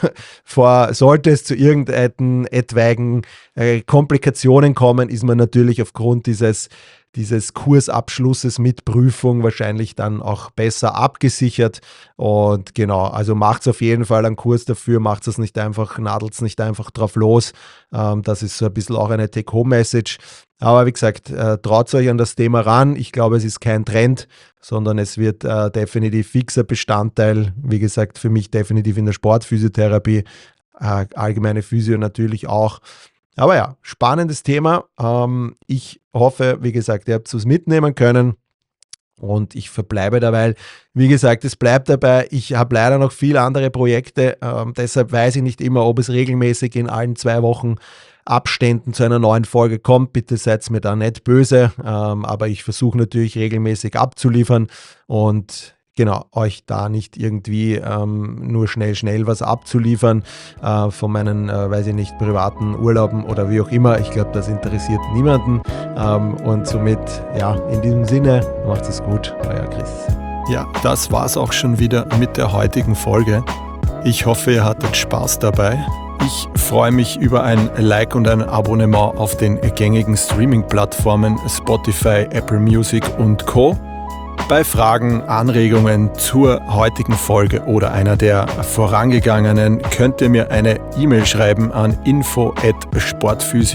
sollte es zu irgendeinen etwaigen Komplikationen kommen, ist man natürlich aufgrund dieses Kursabschlusses mit Prüfung wahrscheinlich dann auch besser abgesichert. Und genau, also macht auf jeden Fall einen Kurs dafür, macht es nicht einfach, nadelt es nicht einfach drauf los. Das ist so ein bisschen auch eine Take-Home-Message. Aber wie gesagt, traut euch an das Thema ran. Ich glaube, es ist kein Trend, sondern es wird definitiv fixer Bestandteil. Wie gesagt, für mich definitiv in der Sportphysiotherapie, allgemeine Physio natürlich auch. Aber ja, spannendes Thema. Ich hoffe, wie gesagt, ihr habt es mitnehmen können und ich verbleibe dabei. Wie gesagt, es bleibt dabei. Ich habe leider noch viele andere Projekte, deshalb weiß ich nicht immer, ob es regelmäßig in allen 2 Wochen Abständen zu einer neuen Folge kommt. Bitte seid mir da nicht böse, aber ich versuche natürlich regelmäßig abzuliefern und genau, euch da nicht irgendwie nur schnell was abzuliefern von meinen, weiß ich nicht, privaten Urlauben oder wie auch immer. Ich glaube, das interessiert niemanden. Und somit, ja, in diesem Sinne, macht es gut, euer Chris. Ja, das war's auch schon wieder mit der heutigen Folge. Ich hoffe, ihr hattet Spaß dabei. Ich freue mich über ein Like und ein Abonnement auf den gängigen Streaming-Plattformen Spotify, Apple Music und Co. Bei Fragen, Anregungen zur heutigen Folge oder einer der vorangegangenen könnt ihr mir eine E-Mail schreiben an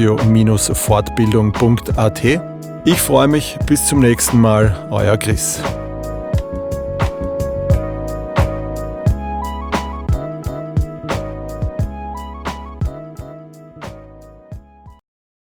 info@sportphysio-fortbildung.at. Ich freue mich, bis zum nächsten Mal, euer Chris.